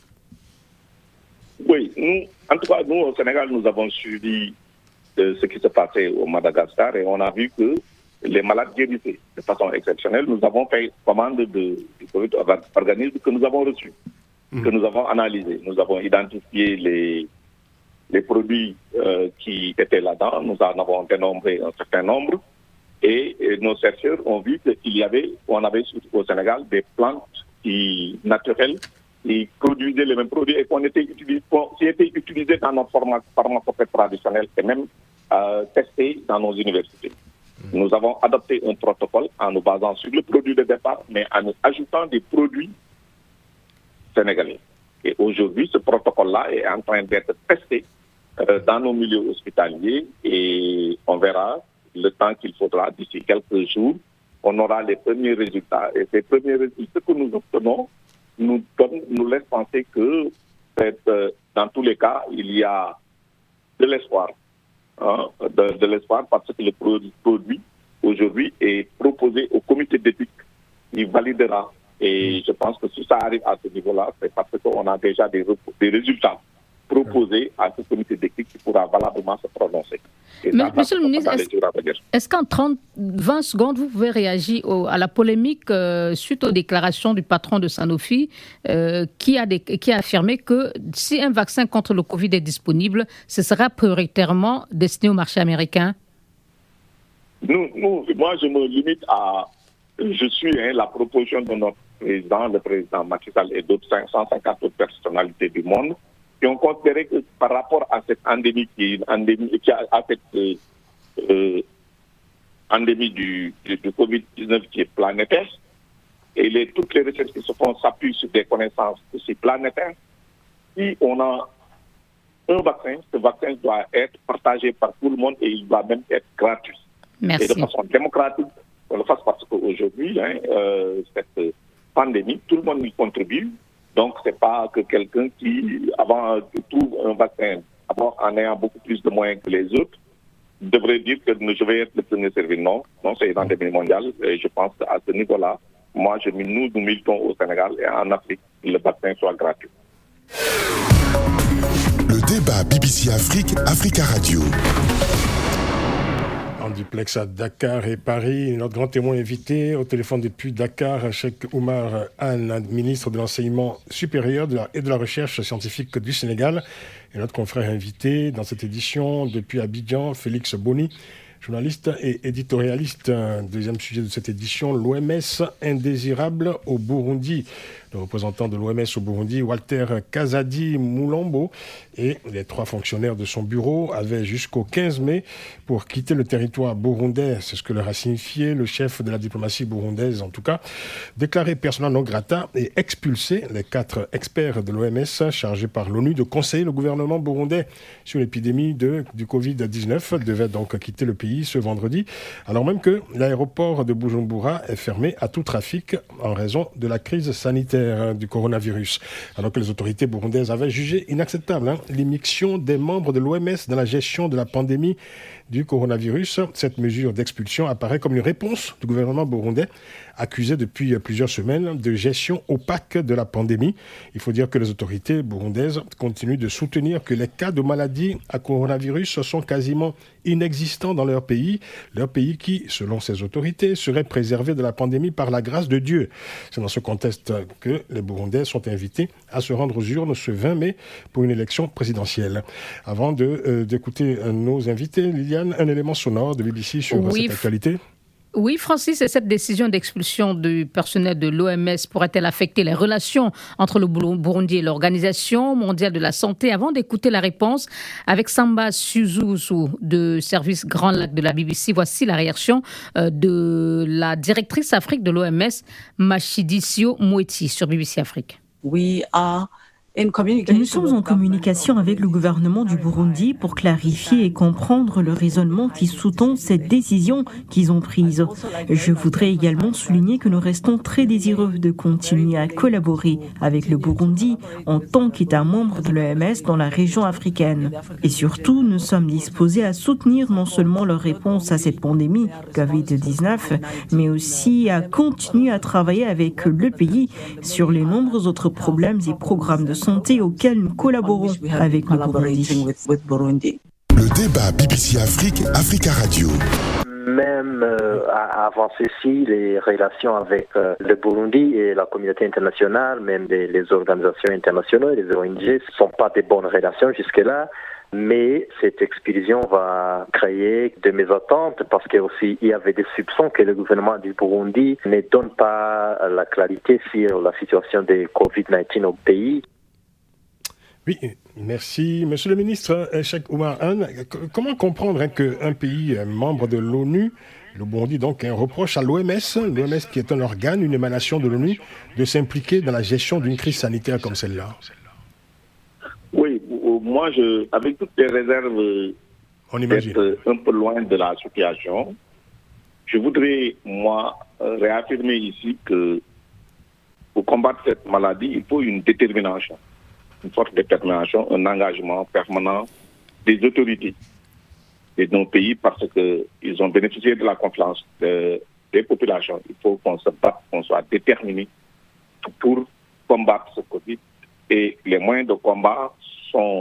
Oui, nous, en tout cas, nous, au Sénégal, nous avons suivi euh, ce qui se passait au Madagascar et on a vu que les malades guérissaient de façon exceptionnelle. Nous avons fait commande de, du Covid organisme que nous avons reçu, mmh. que nous avons analysé. Nous avons identifié les... les produits euh, qui étaient là-dedans, nous en avons dénombré un certain nombre et, et nos chercheurs ont vu qu'il y avait, on avait au Sénégal des plantes qui, naturelles qui produisaient les mêmes produits et qu'on était utilisé, qui étaient utilisés dans notre pharmacopée traditionnelle et même euh, testés dans nos universités. Mmh. Nous avons adopté un protocole en nous basant sur le produit de départ, mais en ajoutant des produits sénégalais. Et aujourd'hui, ce protocole-là est en train d'être testé euh, dans nos milieux hospitaliers et on verra le temps qu'il faudra. D'ici quelques jours, on aura les premiers résultats. Et ces premiers résultats que nous obtenons nous, donne, nous laissent penser que euh, dans tous les cas, il y a de l'espoir. Hein, de, de l'espoir parce que le produit aujourd'hui est proposé au comité d'éthique. Il validera. Et je pense que si ça arrive à ce niveau-là, c'est parce qu'on a déjà des, des résultats proposer à ce comité d'éthique qui pourra valablement se prononcer. Mais, ça, monsieur le ministre, est-ce, est-ce qu'en trente, vingt secondes, vous pouvez réagir au, à la polémique euh, suite aux déclarations du patron de Sanofi euh, qui, a des, qui a affirmé que si un vaccin contre le Covid est disponible, ce sera prioritairement destiné au marché américain? Nous, nous, moi, je me limite à... Je suis hein, la proposition de notre président, le président Macky Sall et d'autres cinq cent cinquante autres personnalités du monde qui ont considéré que par rapport à cette endémie qui est une endémie, qui a, à cette euh, euh, endémie du, du, du covid dix-neuf qui est planétaire, et les, toutes les recherches qui se font s'appuient sur des connaissances aussi planétaires. Si on a un vaccin, ce vaccin doit être partagé par tout le monde et il doit même être gratuit. Merci. Et de façon démocratique, on le fasse parce qu'aujourd'hui, hein, euh, cette pandémie, tout le monde y contribue. Donc, ce n'est pas que quelqu'un qui, avant, trouve un vaccin, avant, en ayant beaucoup plus de moyens que les autres, devrait dire que je vais être le premier servi. Non, non, c'est une endémie mondiale. Et je pense qu'à ce niveau-là, moi, je, nous, nous militons au Sénégal et en Afrique, que le vaccin soit gratuit. Le débat B B C Afrique, Africa Radio. En duplex à Dakar et Paris, notre grand témoin invité au téléphone depuis Dakar, Cheikh Oumar Anne, ministre de l'Enseignement supérieur de la, et de la Recherche scientifique du Sénégal. Et notre confrère invité dans cette édition depuis Abidjan, Félix Boni, journaliste et éditorialiste. Deuxième sujet de cette édition, l'O M S indésirable au Burundi. Le représentant de l'O M S au Burundi, Walter Kazadi Moulambo, et les trois fonctionnaires de son bureau avaient jusqu'au quinze mai pour quitter le territoire burundais. C'est ce que leur a signifié le chef de la diplomatie burundaise, en tout cas, déclaré persona non grata et expulsé les quatre experts de l'O M S chargés par l'ONU de conseiller le gouvernement burundais sur l'épidémie de, du covid dix-neuf, devaient donc quitter le pays ce vendredi, alors même que l'aéroport de Bujumbura est fermé à tout trafic en raison de la crise sanitaire du coronavirus. Alors que les autorités burundaises avaient jugé inacceptable hein, l'immixtion des membres de l'O M S dans la gestion de la pandémie du coronavirus, cette mesure d'expulsion apparaît comme une réponse du gouvernement burundais, accusé depuis plusieurs semaines de gestion opaque de la pandémie. Il faut dire que les autorités burundaises continuent de soutenir que les cas de maladie à coronavirus sont quasiment inexistants dans leur pays, leur pays qui, selon ces autorités, serait préservé de la pandémie par la grâce de Dieu. C'est dans ce contexte que les Burundais sont invités à se rendre aux urnes ce vingt mai pour une élection présidentielle. Avant de, euh, d'écouter euh, nos invités, Liliane, un élément sonore de B B C sur oui, cette actualité. Oui, Francis, et cette décision d'expulsion du personnel de l'O M S pourrait-elle affecter les relations entre le Burundi et l'Organisation mondiale de la santé? Avant d'écouter la réponse avec Samba Suzuzu de service Grand Lac de la B B C, voici la réaction de la directrice Afrique de l'O M S, Matshidiso Moeti, sur B B C Afrique. We are Nous sommes en communication avec le gouvernement du Burundi pour clarifier et comprendre le raisonnement qui sous-tend cette décision qu'ils ont prise. Je voudrais également souligner que nous restons très désireux de continuer à collaborer avec le Burundi en tant qu'État membre de l'O M S dans la région africaine. Et surtout, nous sommes disposés à soutenir non seulement leur réponse à cette pandémie covid dix-neuf, mais aussi à continuer à travailler avec le pays sur les nombreux autres problèmes et programmes de santé auxquels nous collaborons avec le Burundi. Le débat B B C Afrique, Africa Radio. Même euh, avant ceci, les relations avec euh, le Burundi et la communauté internationale, même des, les organisations internationales, les O N G, ne sont pas des bonnes relations jusque-là. Mais cette expulsion va créer de mésententes parce qu'il y avait des soupçons que le gouvernement du Burundi ne donne pas la clarité sur la situation de covid dix-neuf au pays. Oui, merci. Monsieur le ministre, Cheikh Oumar Anne, comment comprendre hein, qu'un pays membre de l'ONU, le Burundi donc, hein, reproche à l'O M S, l'O M S qui est un organe, une émanation de l'ONU, de s'impliquer dans la gestion d'une crise sanitaire comme celle-là? Oui, moi, je, avec toutes les réserves On imagine. d'être un peu loin de la situation, je voudrais, moi, réaffirmer ici que pour combattre cette maladie, il faut une détermination. Une forte détermination, un engagement permanent des autorités de nos pays parce qu'ils ont bénéficié de la confiance de, des populations. Il faut qu'on se batte, qu'on soit déterminé pour combattre ce Covid. Et les moyens de combat sont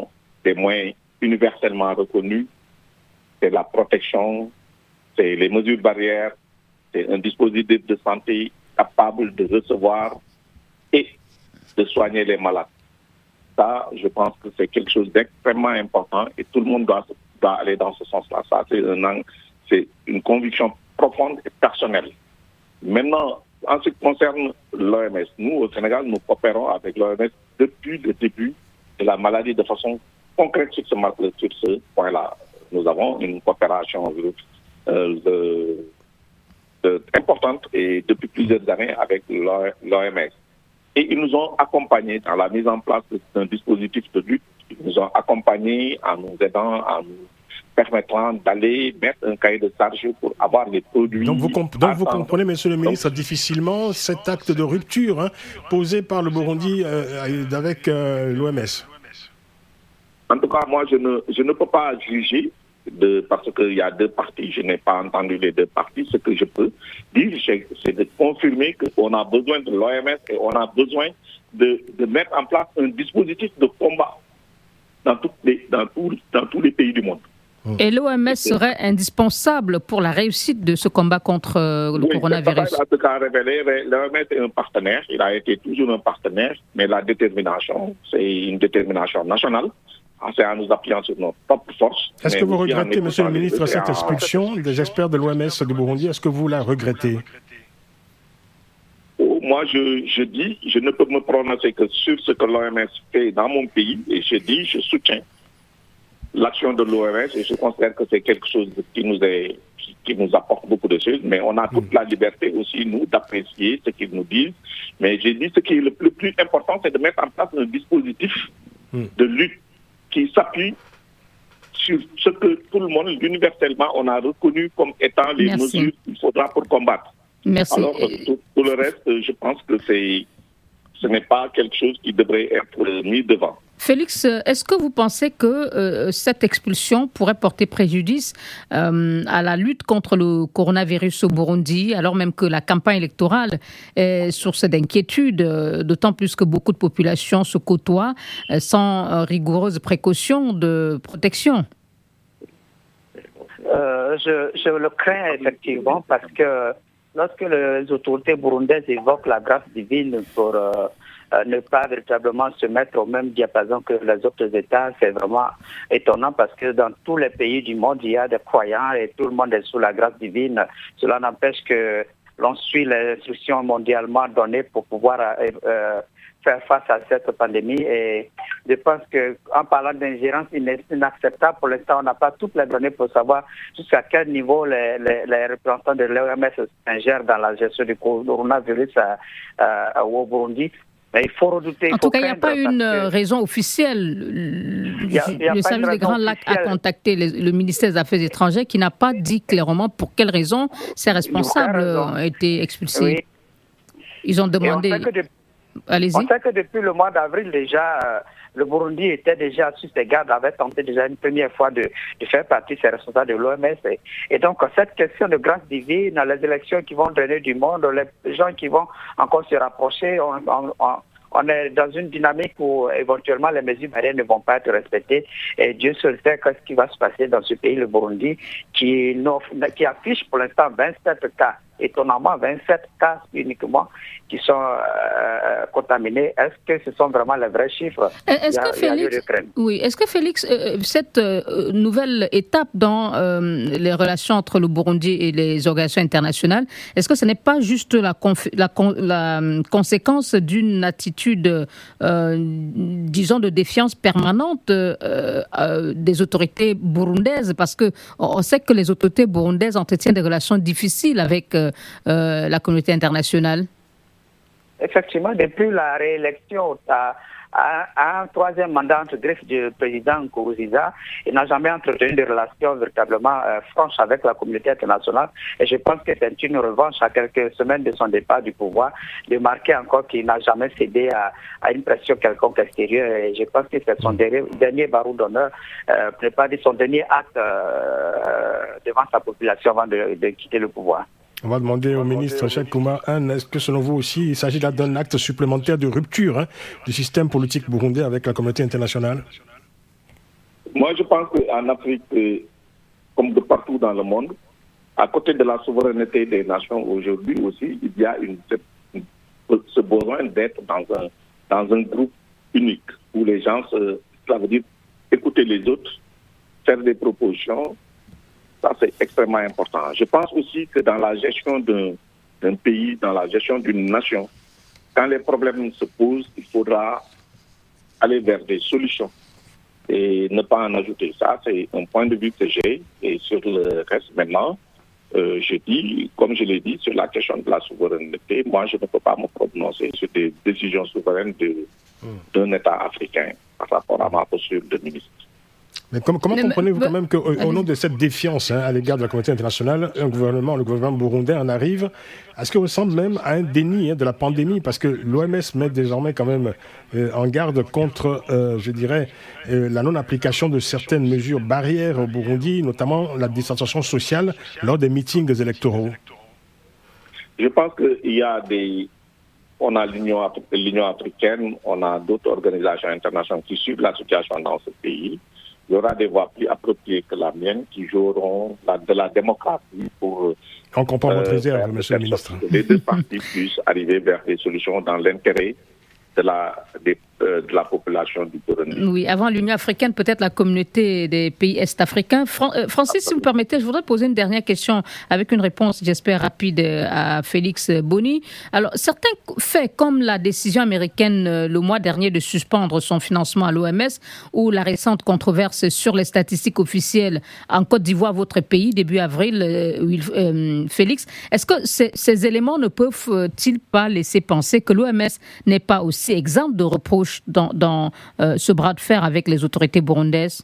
des moyens universellement reconnus, c'est la protection, c'est les mesures barrières, c'est un dispositif de santé capable de recevoir et de soigner les malades. Ça, je pense que c'est quelque chose d'extrêmement important et tout le monde doit, doit aller dans ce sens-là. Ça, c'est, un, c'est une conviction profonde et personnelle. Maintenant, en ce qui concerne l'O M S, nous, au Sénégal, nous coopérons avec l'O M S depuis le début de la maladie de façon concrète sur ce, sur ce point-là. Nous avons une coopération euh, de, de, importante et depuis plusieurs années avec l'O M S. Et ils nous ont accompagnés dans la mise en place d'un dispositif de lutte. Ils nous ont accompagnés en nous aidant, en nous permettant d'aller mettre un cahier de charge pour avoir les produits. Donc vous, comp- donc vous comprenez, monsieur le ministre, donc, difficilement cet acte de rupture hein, posé par le Burundi euh, avec euh, l'O M S. En tout cas, moi, je ne, je ne peux pas juger de, parce qu'il y a deux parties. Je n'ai pas entendu les deux parties. Ce que je peux dire, c'est de confirmer qu'on a besoin de l'O M S et on a besoin de, de mettre en place un dispositif de combat dans, toutes les, dans, tout, dans tous les pays du monde. Et l'O M S serait indispensable pour la réussite de ce combat contre euh, le oui, coronavirus. En tout cas, révélé, l'O M S est un partenaire. Il a été toujours un partenaire, mais la détermination, c'est une détermination nationale. C'est en nous appuyant sur notre propre force. Est-ce que vous regrettez, monsieur le ministre, cette expulsion des experts de l'O M S du Burundi? Est-ce que vous la regrettez? Oh, moi, je, je dis, je ne peux me prononcer que sur ce que l'O M S fait dans mon pays, et je dis, je soutiens l'action de l'O M S, et je considère que c'est quelque chose qui nous, est, qui, qui nous apporte beaucoup de choses, mais on a toute la liberté aussi, nous, d'apprécier ce qu'ils nous disent. Mais j'ai dit, ce qui est le plus, le plus important, c'est de mettre en place un dispositif de lutte qui s'appuie sur ce que tout le monde, universellement, on a reconnu comme étant les Merci. mesures qu'il faudra pour combattre. Merci. Alors, tout, tout le reste, je pense que c'est, ce n'est pas quelque chose qui devrait être mis devant. Félix, est-ce que vous pensez que euh, cette expulsion pourrait porter préjudice euh, à la lutte contre le coronavirus au Burundi, alors même que la campagne électorale est source d'inquiétude, euh, d'autant plus que beaucoup de populations se côtoient euh, sans euh, rigoureuses précautions de protection? euh, je, je le crains effectivement parce que lorsque les autorités burundaises évoquent la grâce divine pour... Euh, Euh, ne pas véritablement se mettre au même diapason que les autres États, c'est vraiment étonnant parce que dans tous les pays du monde, il y a des croyants et tout le monde est sous la grâce divine. Cela n'empêche que l'on suit les instructions mondialement données pour pouvoir euh, euh, faire face à cette pandémie. Et je pense qu'en parlant d'ingérence inacceptable, pour l'instant, on n'a pas toutes les données pour savoir jusqu'à quel niveau les, les, les représentants de l'O M S s'ingèrent dans la gestion du coronavirus à, à, au Burundi. Mais il faut redouter. En tout cas, il n'y a pas une raison officielle. Y a, y a le service des Grands Lacs a contacté les, le ministère des Affaires étrangères qui n'a pas dit clairement pour quelles raisons ces responsables ont été expulsés. Oui. Ils ont demandé... De... Allez-y. On sait que depuis le mois d'avril, déjà, euh, le Burundi était déjà sur ses gardes, avait tenté déjà une première fois de, de faire partie de ses responsables de l'O M S. Et, et donc, cette question de grâce divine, les élections qui vont drainer du monde, les gens qui vont encore se rapprocher, on, on, on, on est dans une dynamique où éventuellement les mesures barrières ne vont pas être respectées. Et Dieu seul sait ce qui va se passer dans ce pays, le Burundi, qui, qui affiche pour l'instant vingt-sept cas. Étonnamment, vingt-sept cas uniquement qui sont euh, contaminés. Est-ce que ce sont vraiment les vrais chiffres? Est-ce que Félix, oui, est-ce que Félix, euh, cette euh, nouvelle étape dans euh, les relations entre le Burundi et les organisations internationales, est-ce que ce n'est pas juste la, conf- la, con- la euh, conséquence d'une attitude, euh, disons, de défiance permanente euh, euh, des autorités burundaises? Parce que on sait que les autorités burundaises entretiennent des relations difficiles avec euh, Euh, la communauté internationale. Effectivement, depuis la réélection à, à, à un troisième mandat entre greffe du président Nkurunziza, il n'a jamais entretenu de relations véritablement euh, franches avec la communauté internationale. Et je pense que c'est une revanche à quelques semaines de son départ du pouvoir, de marquer encore qu'il n'a jamais cédé à, à une pression quelconque extérieure. Et je pense que c'est son dernier, dernier barreau d'honneur, euh, préparé son dernier acte euh, devant sa population avant de, de quitter le pouvoir. On va demander au ministre Cheikh Oumar Anne, est-ce que selon vous aussi, il s'agit là d'un acte supplémentaire de rupture hein, du système politique burundais avec la communauté internationale? Moi, je pense qu'en Afrique, comme de partout dans le monde, à côté de la souveraineté des nations aujourd'hui aussi, il y a une, ce besoin d'être dans un, dans un groupe unique où les gens, se, ça veut dire écouter les autres, faire des propositions. Ça, c'est extrêmement important. Je pense aussi que dans la gestion d'un, d'un pays, dans la gestion d'une nation, quand les problèmes se posent, il faudra aller vers des solutions et ne pas en ajouter. Ça, c'est un point de vue que j'ai. Et sur le reste, maintenant, euh, je dis, comme je l'ai dit, sur la question de la souveraineté, moi, je ne peux pas me prononcer sur des décisions souveraines de, mmh. d'un État africain par rapport à ma posture de ministre. Mais comment, comment comprenez-vous quand même qu'au au nom de cette défiance hein, à l'égard de la communauté internationale, un gouvernement, le gouvernement burundais en arrive à ce qui ressemble même à un déni hein, de la pandémie, parce que l'O M S met désormais quand même euh, en garde contre, euh, je dirais, euh, la non-application de certaines mesures barrières au Burundi, notamment la distanciation sociale lors des meetings électoraux. Je pense qu'il y a des... On a l'Union, l'Union africaine, on a d'autres organisations internationales qui suivent la situation dans ce pays. Il y aura des voix plus appropriées que la mienne qui joueront la, de la démocratie pour... On comprend euh, votre réserve, monsieur le ministre. Que les deux parties puissent arriver vers des solutions dans l'intérêt de la, de, euh, de la population du Burundi. Oui, avant l'Union africaine, peut-être la communauté des pays est-africains. Fran- euh, Francis, Absolument. Si vous permettez, je voudrais poser une dernière question avec une réponse, j'espère, rapide à Félix Boni. Alors, certains faits, comme la décision américaine euh, le mois dernier de suspendre son financement à l'O M S ou la récente controverse sur les statistiques officielles en Côte d'Ivoire, votre pays, début avril, euh, euh, Félix, est-ce que ces, ces éléments ne peuvent-ils pas laisser penser que l'O M S n'est pas aussi exemple de reproche dans, dans euh, ce bras de fer avec les autorités burundaises?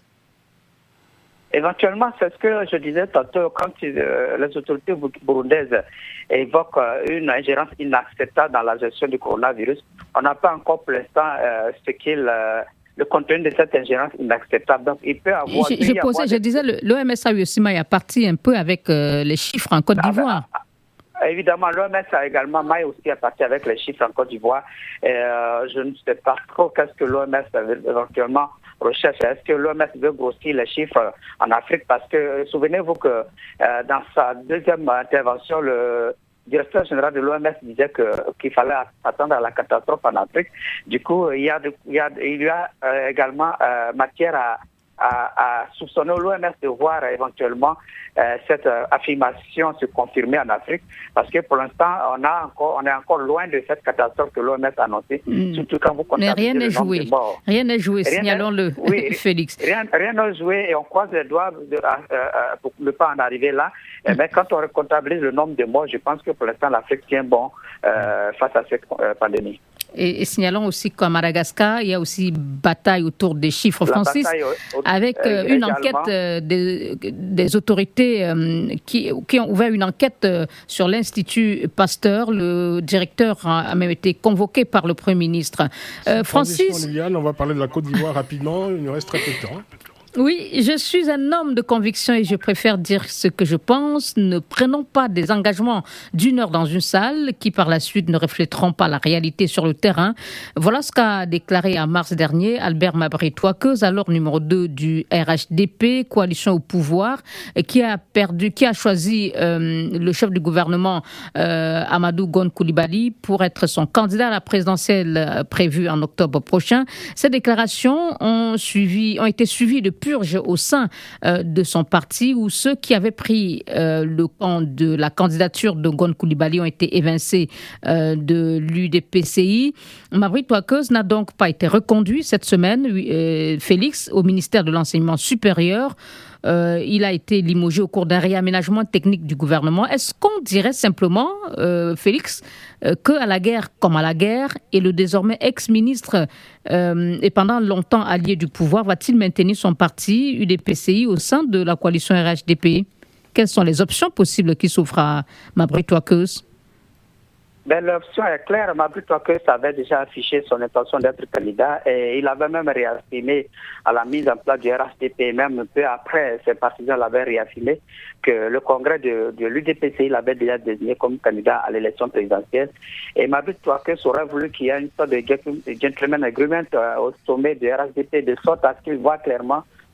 Éventuellement, c'est ce que je disais tantôt, quand euh, les autorités burundaises évoquent euh, une ingérence inacceptable dans la gestion du coronavirus, on n'a pas encore pour l'instant euh, ce qu'il... Euh, le contenu de cette ingérence inacceptable. Donc, il peut avoir... Je, je, posais, je des... disais, l'O M S a eu aussi maille à partie un peu avec euh, les chiffres en Côte d'Ivoire. Ah, bah, Évidemment, l'O M S a également maille aussi à partir avec les chiffres en Côte d'Ivoire. Euh, je ne sais pas trop qu'est-ce que l'O M S éventuellement recherche. Est-ce que l'O M S veut grossir les chiffres en Afrique? Parce que souvenez-vous que euh, dans sa deuxième intervention, le directeur général de l'O M S disait que, qu'il fallait attendre à la catastrophe en Afrique. Du coup, il y a, il y a, il y a euh, également euh, matière à à, à soupçonner l'O M S de voir éventuellement euh, cette euh, affirmation se confirmer en Afrique, parce que pour l'instant, on, a encore, on est encore loin de cette catastrophe que l'O M S a annoncée, mmh. surtout quand vous comptabilisez Mais rien n'est joué, rien n'est joué, signalons-le, oui, Félix. Rien, rien n'est joué et on croise les doigts de, euh, euh, pour ne pas en arriver là, mmh. mais quand on comptabilise le nombre de morts, je pense que pour l'instant, l'Afrique tient bon euh, face à cette euh, pandémie. Et, et signalons aussi qu'à Madagascar, il y a aussi bataille autour des chiffres, La Francis, bataille, au, avec euh, une également. enquête euh, des, des autorités euh, qui, qui ont ouvert une enquête euh, sur l'Institut Pasteur. Le directeur a, a même été convoqué par le Premier ministre. Euh, Francis, Liliane, on va parler de la Côte d'Ivoire rapidement, il nous reste très peu de temps. Oui, je suis un homme de conviction et je préfère dire ce que je pense. Ne prenons pas des engagements d'une heure dans une salle qui par la suite ne reflèteront pas la réalité sur le terrain. Voilà ce qu'a déclaré en mars dernier Albert Mabry-Touakeuse, alors numéro deux du R H D P, coalition au pouvoir, qui a perdu, qui a choisi euh, le chef du gouvernement euh, Amadou Gon Coulibaly pour être son candidat à la présidentielle euh, prévue en octobre prochain. Ces déclarations ont suivi, ont été suivies de purge au sein euh, de son parti où ceux qui avaient pris euh, le camp de la candidature de Gon Coulibaly ont été évincés euh, de l'U D P C I. Mabry-Touakeuse n'a donc pas été reconduit cette semaine, euh, Félix, au ministère de l'Enseignement supérieur. Euh, il a été limogé au cours d'un réaménagement technique du gouvernement. Est-ce qu'on dirait simplement, euh, Félix, euh, qu'à la guerre comme à la guerre, et le désormais ex-ministre euh, et pendant longtemps allié du pouvoir, va-t-il maintenir son parti U D P C I au sein de la coalition R H D P? Quelles sont les options possibles qui s'offrent à Mabry-Touakeuse? Ben, l'option est claire. Mabry-Touakeuse avait déjà affiché son intention d'être candidat et il avait même réaffirmé à la mise en place du R H D P, même peu après, ses partisans l'avaient réaffirmé, que le congrès de, de l'U D P C I l'avait déjà désigné comme candidat à l'élection présidentielle. Et Mabry-Touakeuse aurait voulu qu'il y ait une sorte de gentleman agreement au sommet du R H D P, de sorte à ce qu'il voit clairement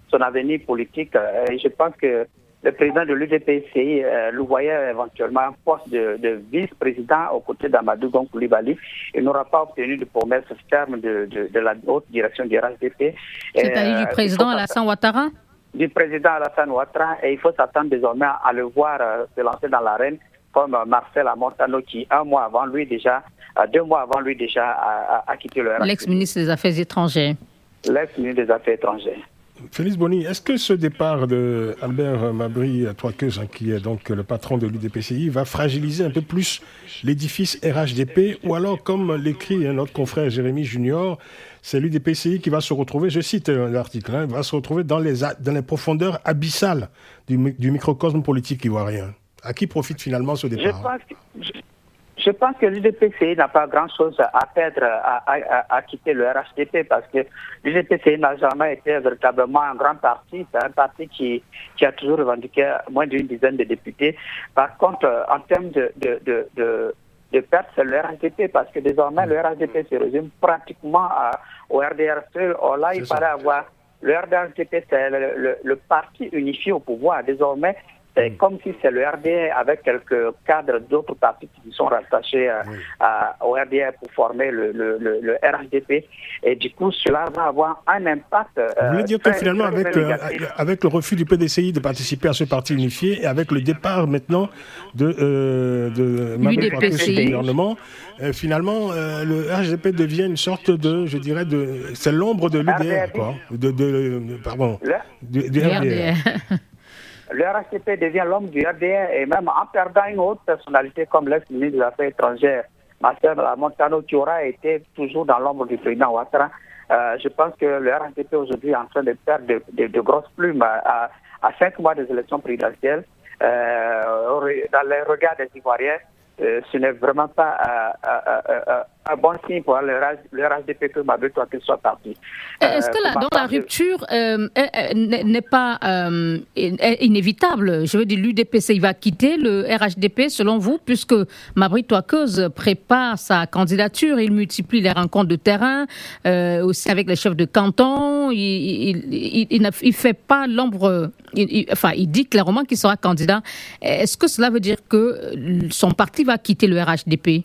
son avenir politique. Et je pense que le président de l'U D P C I euh, le voyait éventuellement un poste de, de vice-président aux côtés d'Amadou Gon Coulibaly. Il n'aura pas obtenu de promesse ferme de, de, de la haute direction du R H D P. C'est-à-dire euh, du président Alassane Ouattara? Du président Alassane Ouattara. Et il faut s'attendre désormais à le voir euh, se lancer dans l'arène comme euh, Marcel Amontano qui, un mois avant lui déjà, euh, deux mois avant lui déjà, a, a, a quitté le R H D P. L'ex-ministre des Affaires étrangères. L'ex-ministre des Affaires étrangères. Félix Boni, est-ce que ce départ de Albert Mabry Touakeuz, hein, qui est donc le patron de l'U D P C I, va fragiliser un peu plus l'édifice R H D P, ou alors, comme l'écrit hein, notre confrère Jérémy Junior, c'est l'U D P C I qui va se retrouver, je cite l'article, hein, va se retrouver dans les, dans les profondeurs abyssales du, du microcosme politique ivoirien. À qui profite finalement ce départ? Je pense que, je, je pense que l'U D P C I n'a pas grand-chose à perdre à, à, à quitter le R H D P parce que l'U D P C I n'a jamais été véritablement un grand parti. C'est un parti qui, qui a toujours revendiqué moins d'une dizaine de députés. Par contre, en termes de, de, de, de, de perte, c'est le R H D P parce que désormais, le R H D P se résume pratiquement à, au R D R seul. Or là, il paraît avoir... Le R D P, c'est le, le, le parti unifié au pouvoir. Désormais, c'est comme si c'est le R D R avec quelques cadres d'autres partis qui sont rattachés à, oui. à, au R D R pour former le, le, le, le R H D P. Et du coup, cela va avoir un impact. Vous voulez dire très, que finalement, très, avec, très euh, avec le refus du P D C I de participer à ce parti unifié et avec le départ maintenant de, euh, de Mabry Touakeuz du gouvernement, euh, finalement, euh, le R H D P devient une sorte de, je dirais, de, c'est l'ombre de l'U D R, quoi. De, de, de, pardon, le, du, du R D R. Le R H D P devient l'homme du R D R et même en perdant une autre personnalité comme l'ex-ministre des Affaires étrangères, Marcel Amontano, qui aura été toujours dans l'ombre du président Ouattara. Euh, je pense que le R H D P aujourd'hui est en train de perdre de, de, de grosses plumes à, à cinq mois des élections présidentielles. Euh, dans les regards des Ivoiriens, euh, ce n'est vraiment pas euh, euh, euh, un bon signe pour le R H D P que Mabry Touakeuz soit parti. Est-ce que là, dans la rupture euh, n'est pas euh, inévitable? Je veux dire, l'U D P C I va quitter le R H D P, selon vous, puisque Mabry Touakeuz prépare sa candidature, il multiplie les rencontres de terrain, euh, aussi avec les chefs de canton, il, il, il, il, il fait pas l'ombre, il, il, enfin, il dit clairement qu'il sera candidat. Est-ce que cela veut dire que son parti va quitter le R H D P?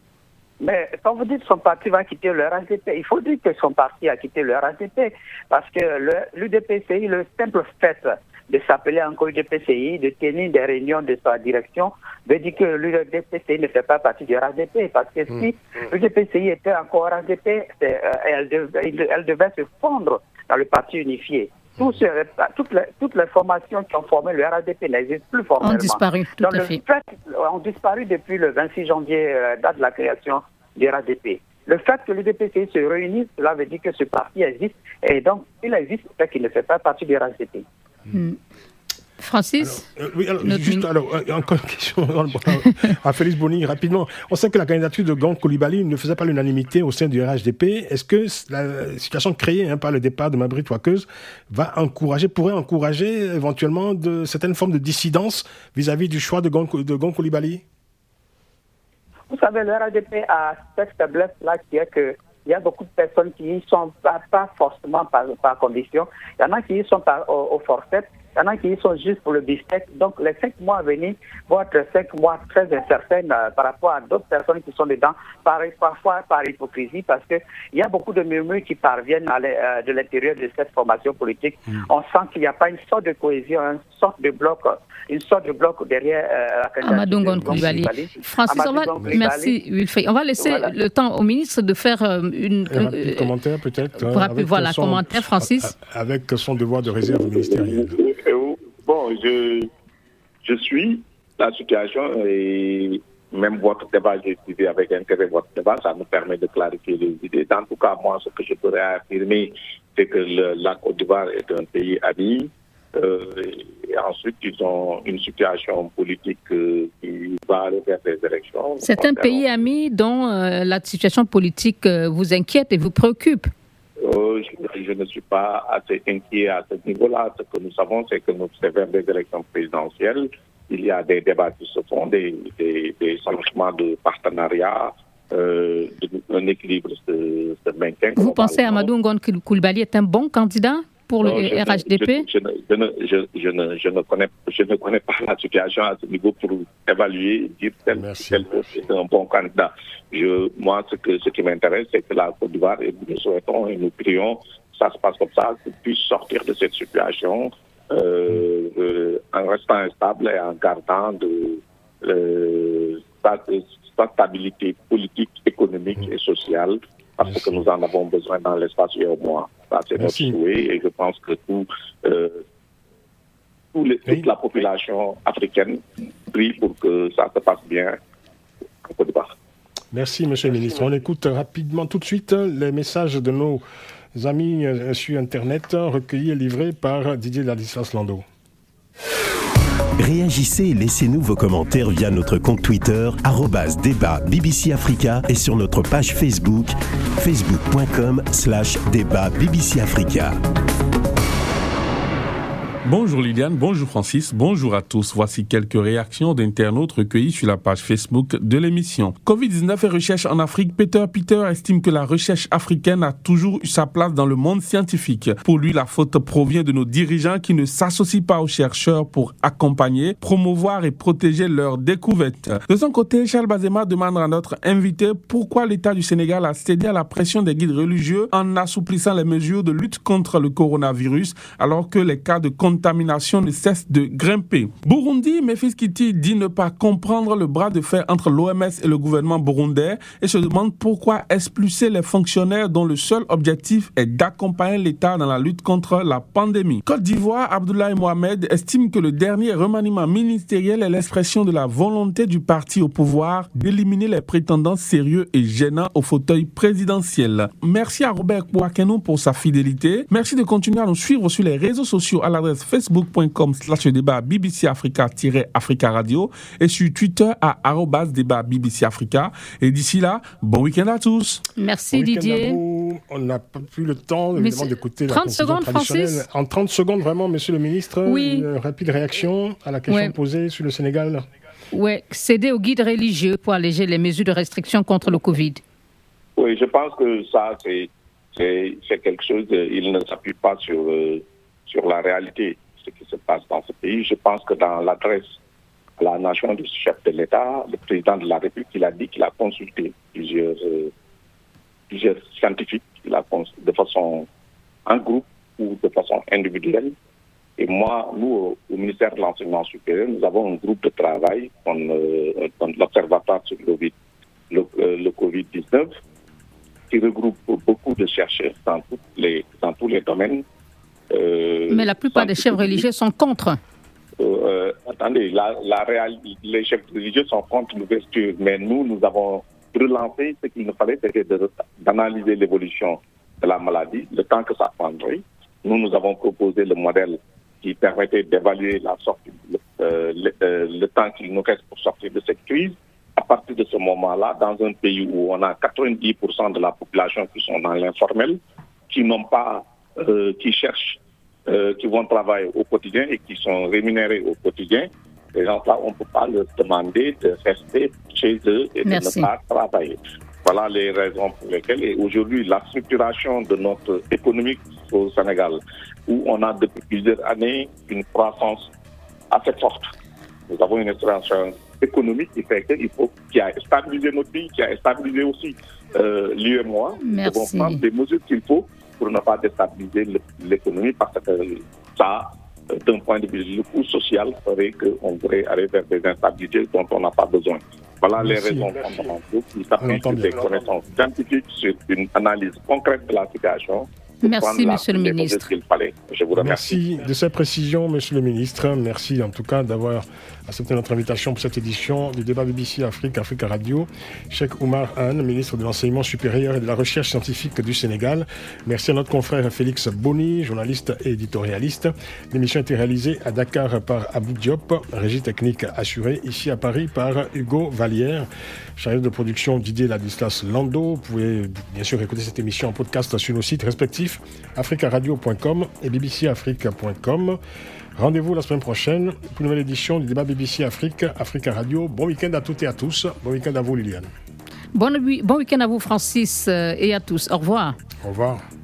Mais quand vous dites que son parti va quitter le R H D P, il faut dire que son parti a quitté le R H D P parce que l'U D P C I, le simple fait de s'appeler encore U D P C I, de tenir des réunions de sa direction, veut dire que l'U D P C I ne fait pas partie du R H D P parce que mmh. si l'U D P C I était encore R H D P, euh, elle, devait, elle devait se fondre dans le parti unifié. Tout ce, toutes, les, toutes les formations qui ont formé le R H D P n'existent plus formellement. Ont disparu, tout Donc, à fait. fait. Ont disparu depuis le vingt-six janvier, euh, date de la création du R H D P. Le fait que l'U D P C I se réunisse, cela veut dire que ce parti existe. Et donc, il existe, c'est qu'il ne fait pas partie du R H D P. Hmm. Francis alors, euh, oui, alors, juste, alors, encore une question à Félix Boni, rapidement. On sait que la candidature de Gon Coulibaly ne faisait pas l'unanimité au sein du R H D P. Est-ce que la situation créée hein, par le départ de Mabry Touakeuz va encourager, pourrait encourager éventuellement de certaines formes de dissidence vis-à-vis du choix de Gon, de Gon Coulibaly? Vous savez, le R H D P a cette faiblesse-là qui est que il y a beaucoup de personnes qui y sont pas, pas forcément par, par condition. Il y en a qui y sont par, au, au forfait. Il y en a qui y sont juste pour le bistec. Donc, les cinq mois à venir vont être cinq mois très incertains euh, par rapport à d'autres personnes qui sont dedans, par, parfois par hypocrisie, parce qu'il y a beaucoup de murmures qui parviennent à euh, de l'intérieur de cette formation politique. Mmh. On sent qu'il n'y a pas une sorte de cohésion, une sorte de bloc, une sorte de bloc derrière euh, la candidature. Amadou Gon Coulibaly. Francis, on va, merci Wilfried. On va laisser voilà. le temps au ministre de faire euh, une... Un rapide euh, commentaire peut-être. Pour rapide, voilà, son, commentaire, Francis. Avec son devoir de réserve ministérielle. Bon, je, je suis la situation et même votre débat, j'ai suivi avec intérêt votre débat, ça nous permet de clarifier les idées. En tout cas, moi, ce que je pourrais affirmer, c'est que le, la Côte d'Ivoire est un pays ami. Euh, et ensuite, ils ont une situation politique euh, qui va aller vers les élections. C'est un pays ami dont euh, la situation politique euh, vous inquiète et vous préoccupe. Euh, je, je ne suis pas assez inquiet à ce niveau-là. Ce que nous savons, c'est que nous sommes vers des élections présidentielles. Il y a des débats qui se font, des, des, des changements de partenariat, euh, un équilibre se, se maintient. Vous pensez qu'Amadou Gon Coulibaly est un bon candidat pour le R H D P? Je, je, ne, je, je, ne, je, ne connais, je ne connais pas la situation à ce niveau pour évaluer et dire tel tel est un bon candidat. Je, moi, ce, que, ce qui m'intéresse, c'est que la Côte d'Ivoire, et nous souhaitons et nous prions, ça se passe comme ça, qu'on puisse sortir de cette situation euh, euh, en restant stable et en gardant de, euh, sa stabilité politique, économique et sociale, parce Merci. que nous en avons besoin dans l'espace U E M O A. Ça, c'est Merci. notre souhait et je pense que tout, euh, tout les, toute la population africaine prie pour que ça se passe bien en Côte d'Ivoire. Merci, Monsieur le Ministre. On écoute rapidement tout de suite les messages de nos amis sur Internet recueillis et livrés par Didier Ladislas Lando. Réagissez et laissez-nous vos commentaires via notre compte Twitter arobase débat B B C Africa et sur notre page Facebook facebook.com slash débat BBC Africa. Bonjour Liliane, bonjour Francis, bonjour à tous. Voici quelques réactions d'internautes recueillies sur la page Facebook de l'émission. covid dix-neuf et recherche en Afrique. Peter Peter estime que la recherche africaine a toujours eu sa place dans le monde scientifique. Pour lui, la faute provient de nos dirigeants qui ne s'associent pas aux chercheurs pour accompagner, promouvoir et protéger leurs découvertes. De son côté, Charles Bazema demande à notre invité pourquoi l'État du Sénégal a cédé à la pression des guides religieux en assouplissant les mesures de lutte contre le coronavirus alors que les cas de contamination ne cesse de grimper. Burundi, Memphis Kitty dit ne pas comprendre le bras de fer entre l'O M S et le gouvernement burundais et se demande pourquoi expulser les fonctionnaires dont le seul objectif est d'accompagner l'État dans la lutte contre la pandémie. Côte d'Ivoire, Abdoulaye Mohamed estime que le dernier remaniement ministériel est l'expression de la volonté du parti au pouvoir d'éliminer les prétendants sérieux et gênants au fauteuil présidentiel. Merci à Robert Kouakenou pour sa fidélité. Merci de continuer à nous suivre sur les réseaux sociaux à l'adresse facebook.com slash débat BBC Africa-Africa Radio et sur Twitter à arobase débat BBC Africa. Et d'ici là, bon week-end à tous. Merci bon Didier. On n'a pas eu le temps évidemment d'écouter la conclusion secondes, traditionnelle. Francis. En trente secondes, vraiment, monsieur le ministre, oui. une rapide réaction à la question ouais. posée sur le Sénégal. Oui, céder aux guides religieux pour alléger les mesures de restriction contre le Covid. Oui, je pense que ça, c'est, c'est, c'est quelque chose, de, il ne s'appuie pas sur... Euh, sur la réalité, ce qui se passe dans ce pays. Je pense que dans l'adresse à la nation du chef de l'État, le président de la République, il a dit qu'il a consulté plusieurs, euh, plusieurs scientifiques, il a consulté de façon en groupe ou de façon individuelle. Et moi, nous, au, au ministère de l'Enseignement supérieur, nous avons un groupe de travail, dans euh, l'Observatoire sur le, le, euh, le covid dix-neuf, qui regroupe beaucoup de chercheurs dans, toutes les, dans tous les domaines. Euh, Mais la plupart des chefs religieux sont contre. Euh, attendez, la, la réal, les chefs religieux sont contre l'ouverture, mais nous, nous avons relancé ce qu'il nous fallait, c'était de, d'analyser l'évolution de la maladie, le temps que ça prendrait. Nous, nous avons proposé le modèle qui permettait d'évaluer la sortie, euh, le, euh, le temps qu'il nous reste pour sortir de cette crise. À partir de ce moment-là, dans un pays où on a quatre-vingt-dix pour cent de la population qui sont dans l'informel, qui n'ont pas Euh, qui cherchent, euh, qui vont travailler au quotidien et qui sont rémunérés au quotidien, les gens-là, on ne peut pas leur demander de rester chez eux et Merci. de ne pas travailler. Voilà les raisons pour lesquelles, et aujourd'hui, la structuration de notre économie au Sénégal, où on a depuis plusieurs années une croissance assez forte. Nous avons une structuration économique qui fait qu'il faut, qui a stabilisé notre pays, qui a stabilisé aussi euh, l'U E M O A. Nous devons prendre des mesures qu'il faut pour ne pas déstabiliser l'économie, parce que ça, d'un point de vue du coût social, ferait qu'on pourrait aller vers des instabilités dont on n'a pas besoin. Voilà Merci. les raisons fondamentales qui s'appuient sur des connaissances scientifiques, sur une analyse concrète de la situation. Merci, Monsieur le Ministre. Je vous remercie. Merci de ces précisions, Monsieur le Ministre. Merci en tout cas d'avoir accepté notre invitation pour cette édition du débat B B C Afrique, Africa Radio. Cheikh Oumar Anne, ministre de l'Enseignement supérieur et de la Recherche scientifique du Sénégal. Merci à notre confrère Félix Boni, journaliste et éditorialiste. L'émission a été réalisée à Dakar par Abou Diop, régie technique assurée ici à Paris par Hugo Vallière. Chargé de production Didier Ladislas Lando. Vous pouvez bien sûr écouter cette émission en podcast sur nos sites respectifs africa radio point com et b b c africa point com. Rendez-vous la semaine prochaine pour une nouvelle édition du débat B B C Afrique, Africa Radio. Bon week-end à toutes et à tous. Bon week-end à vous, Liliane. Bon, bon week-end à vous, Francis, et à tous. Au revoir. Au revoir.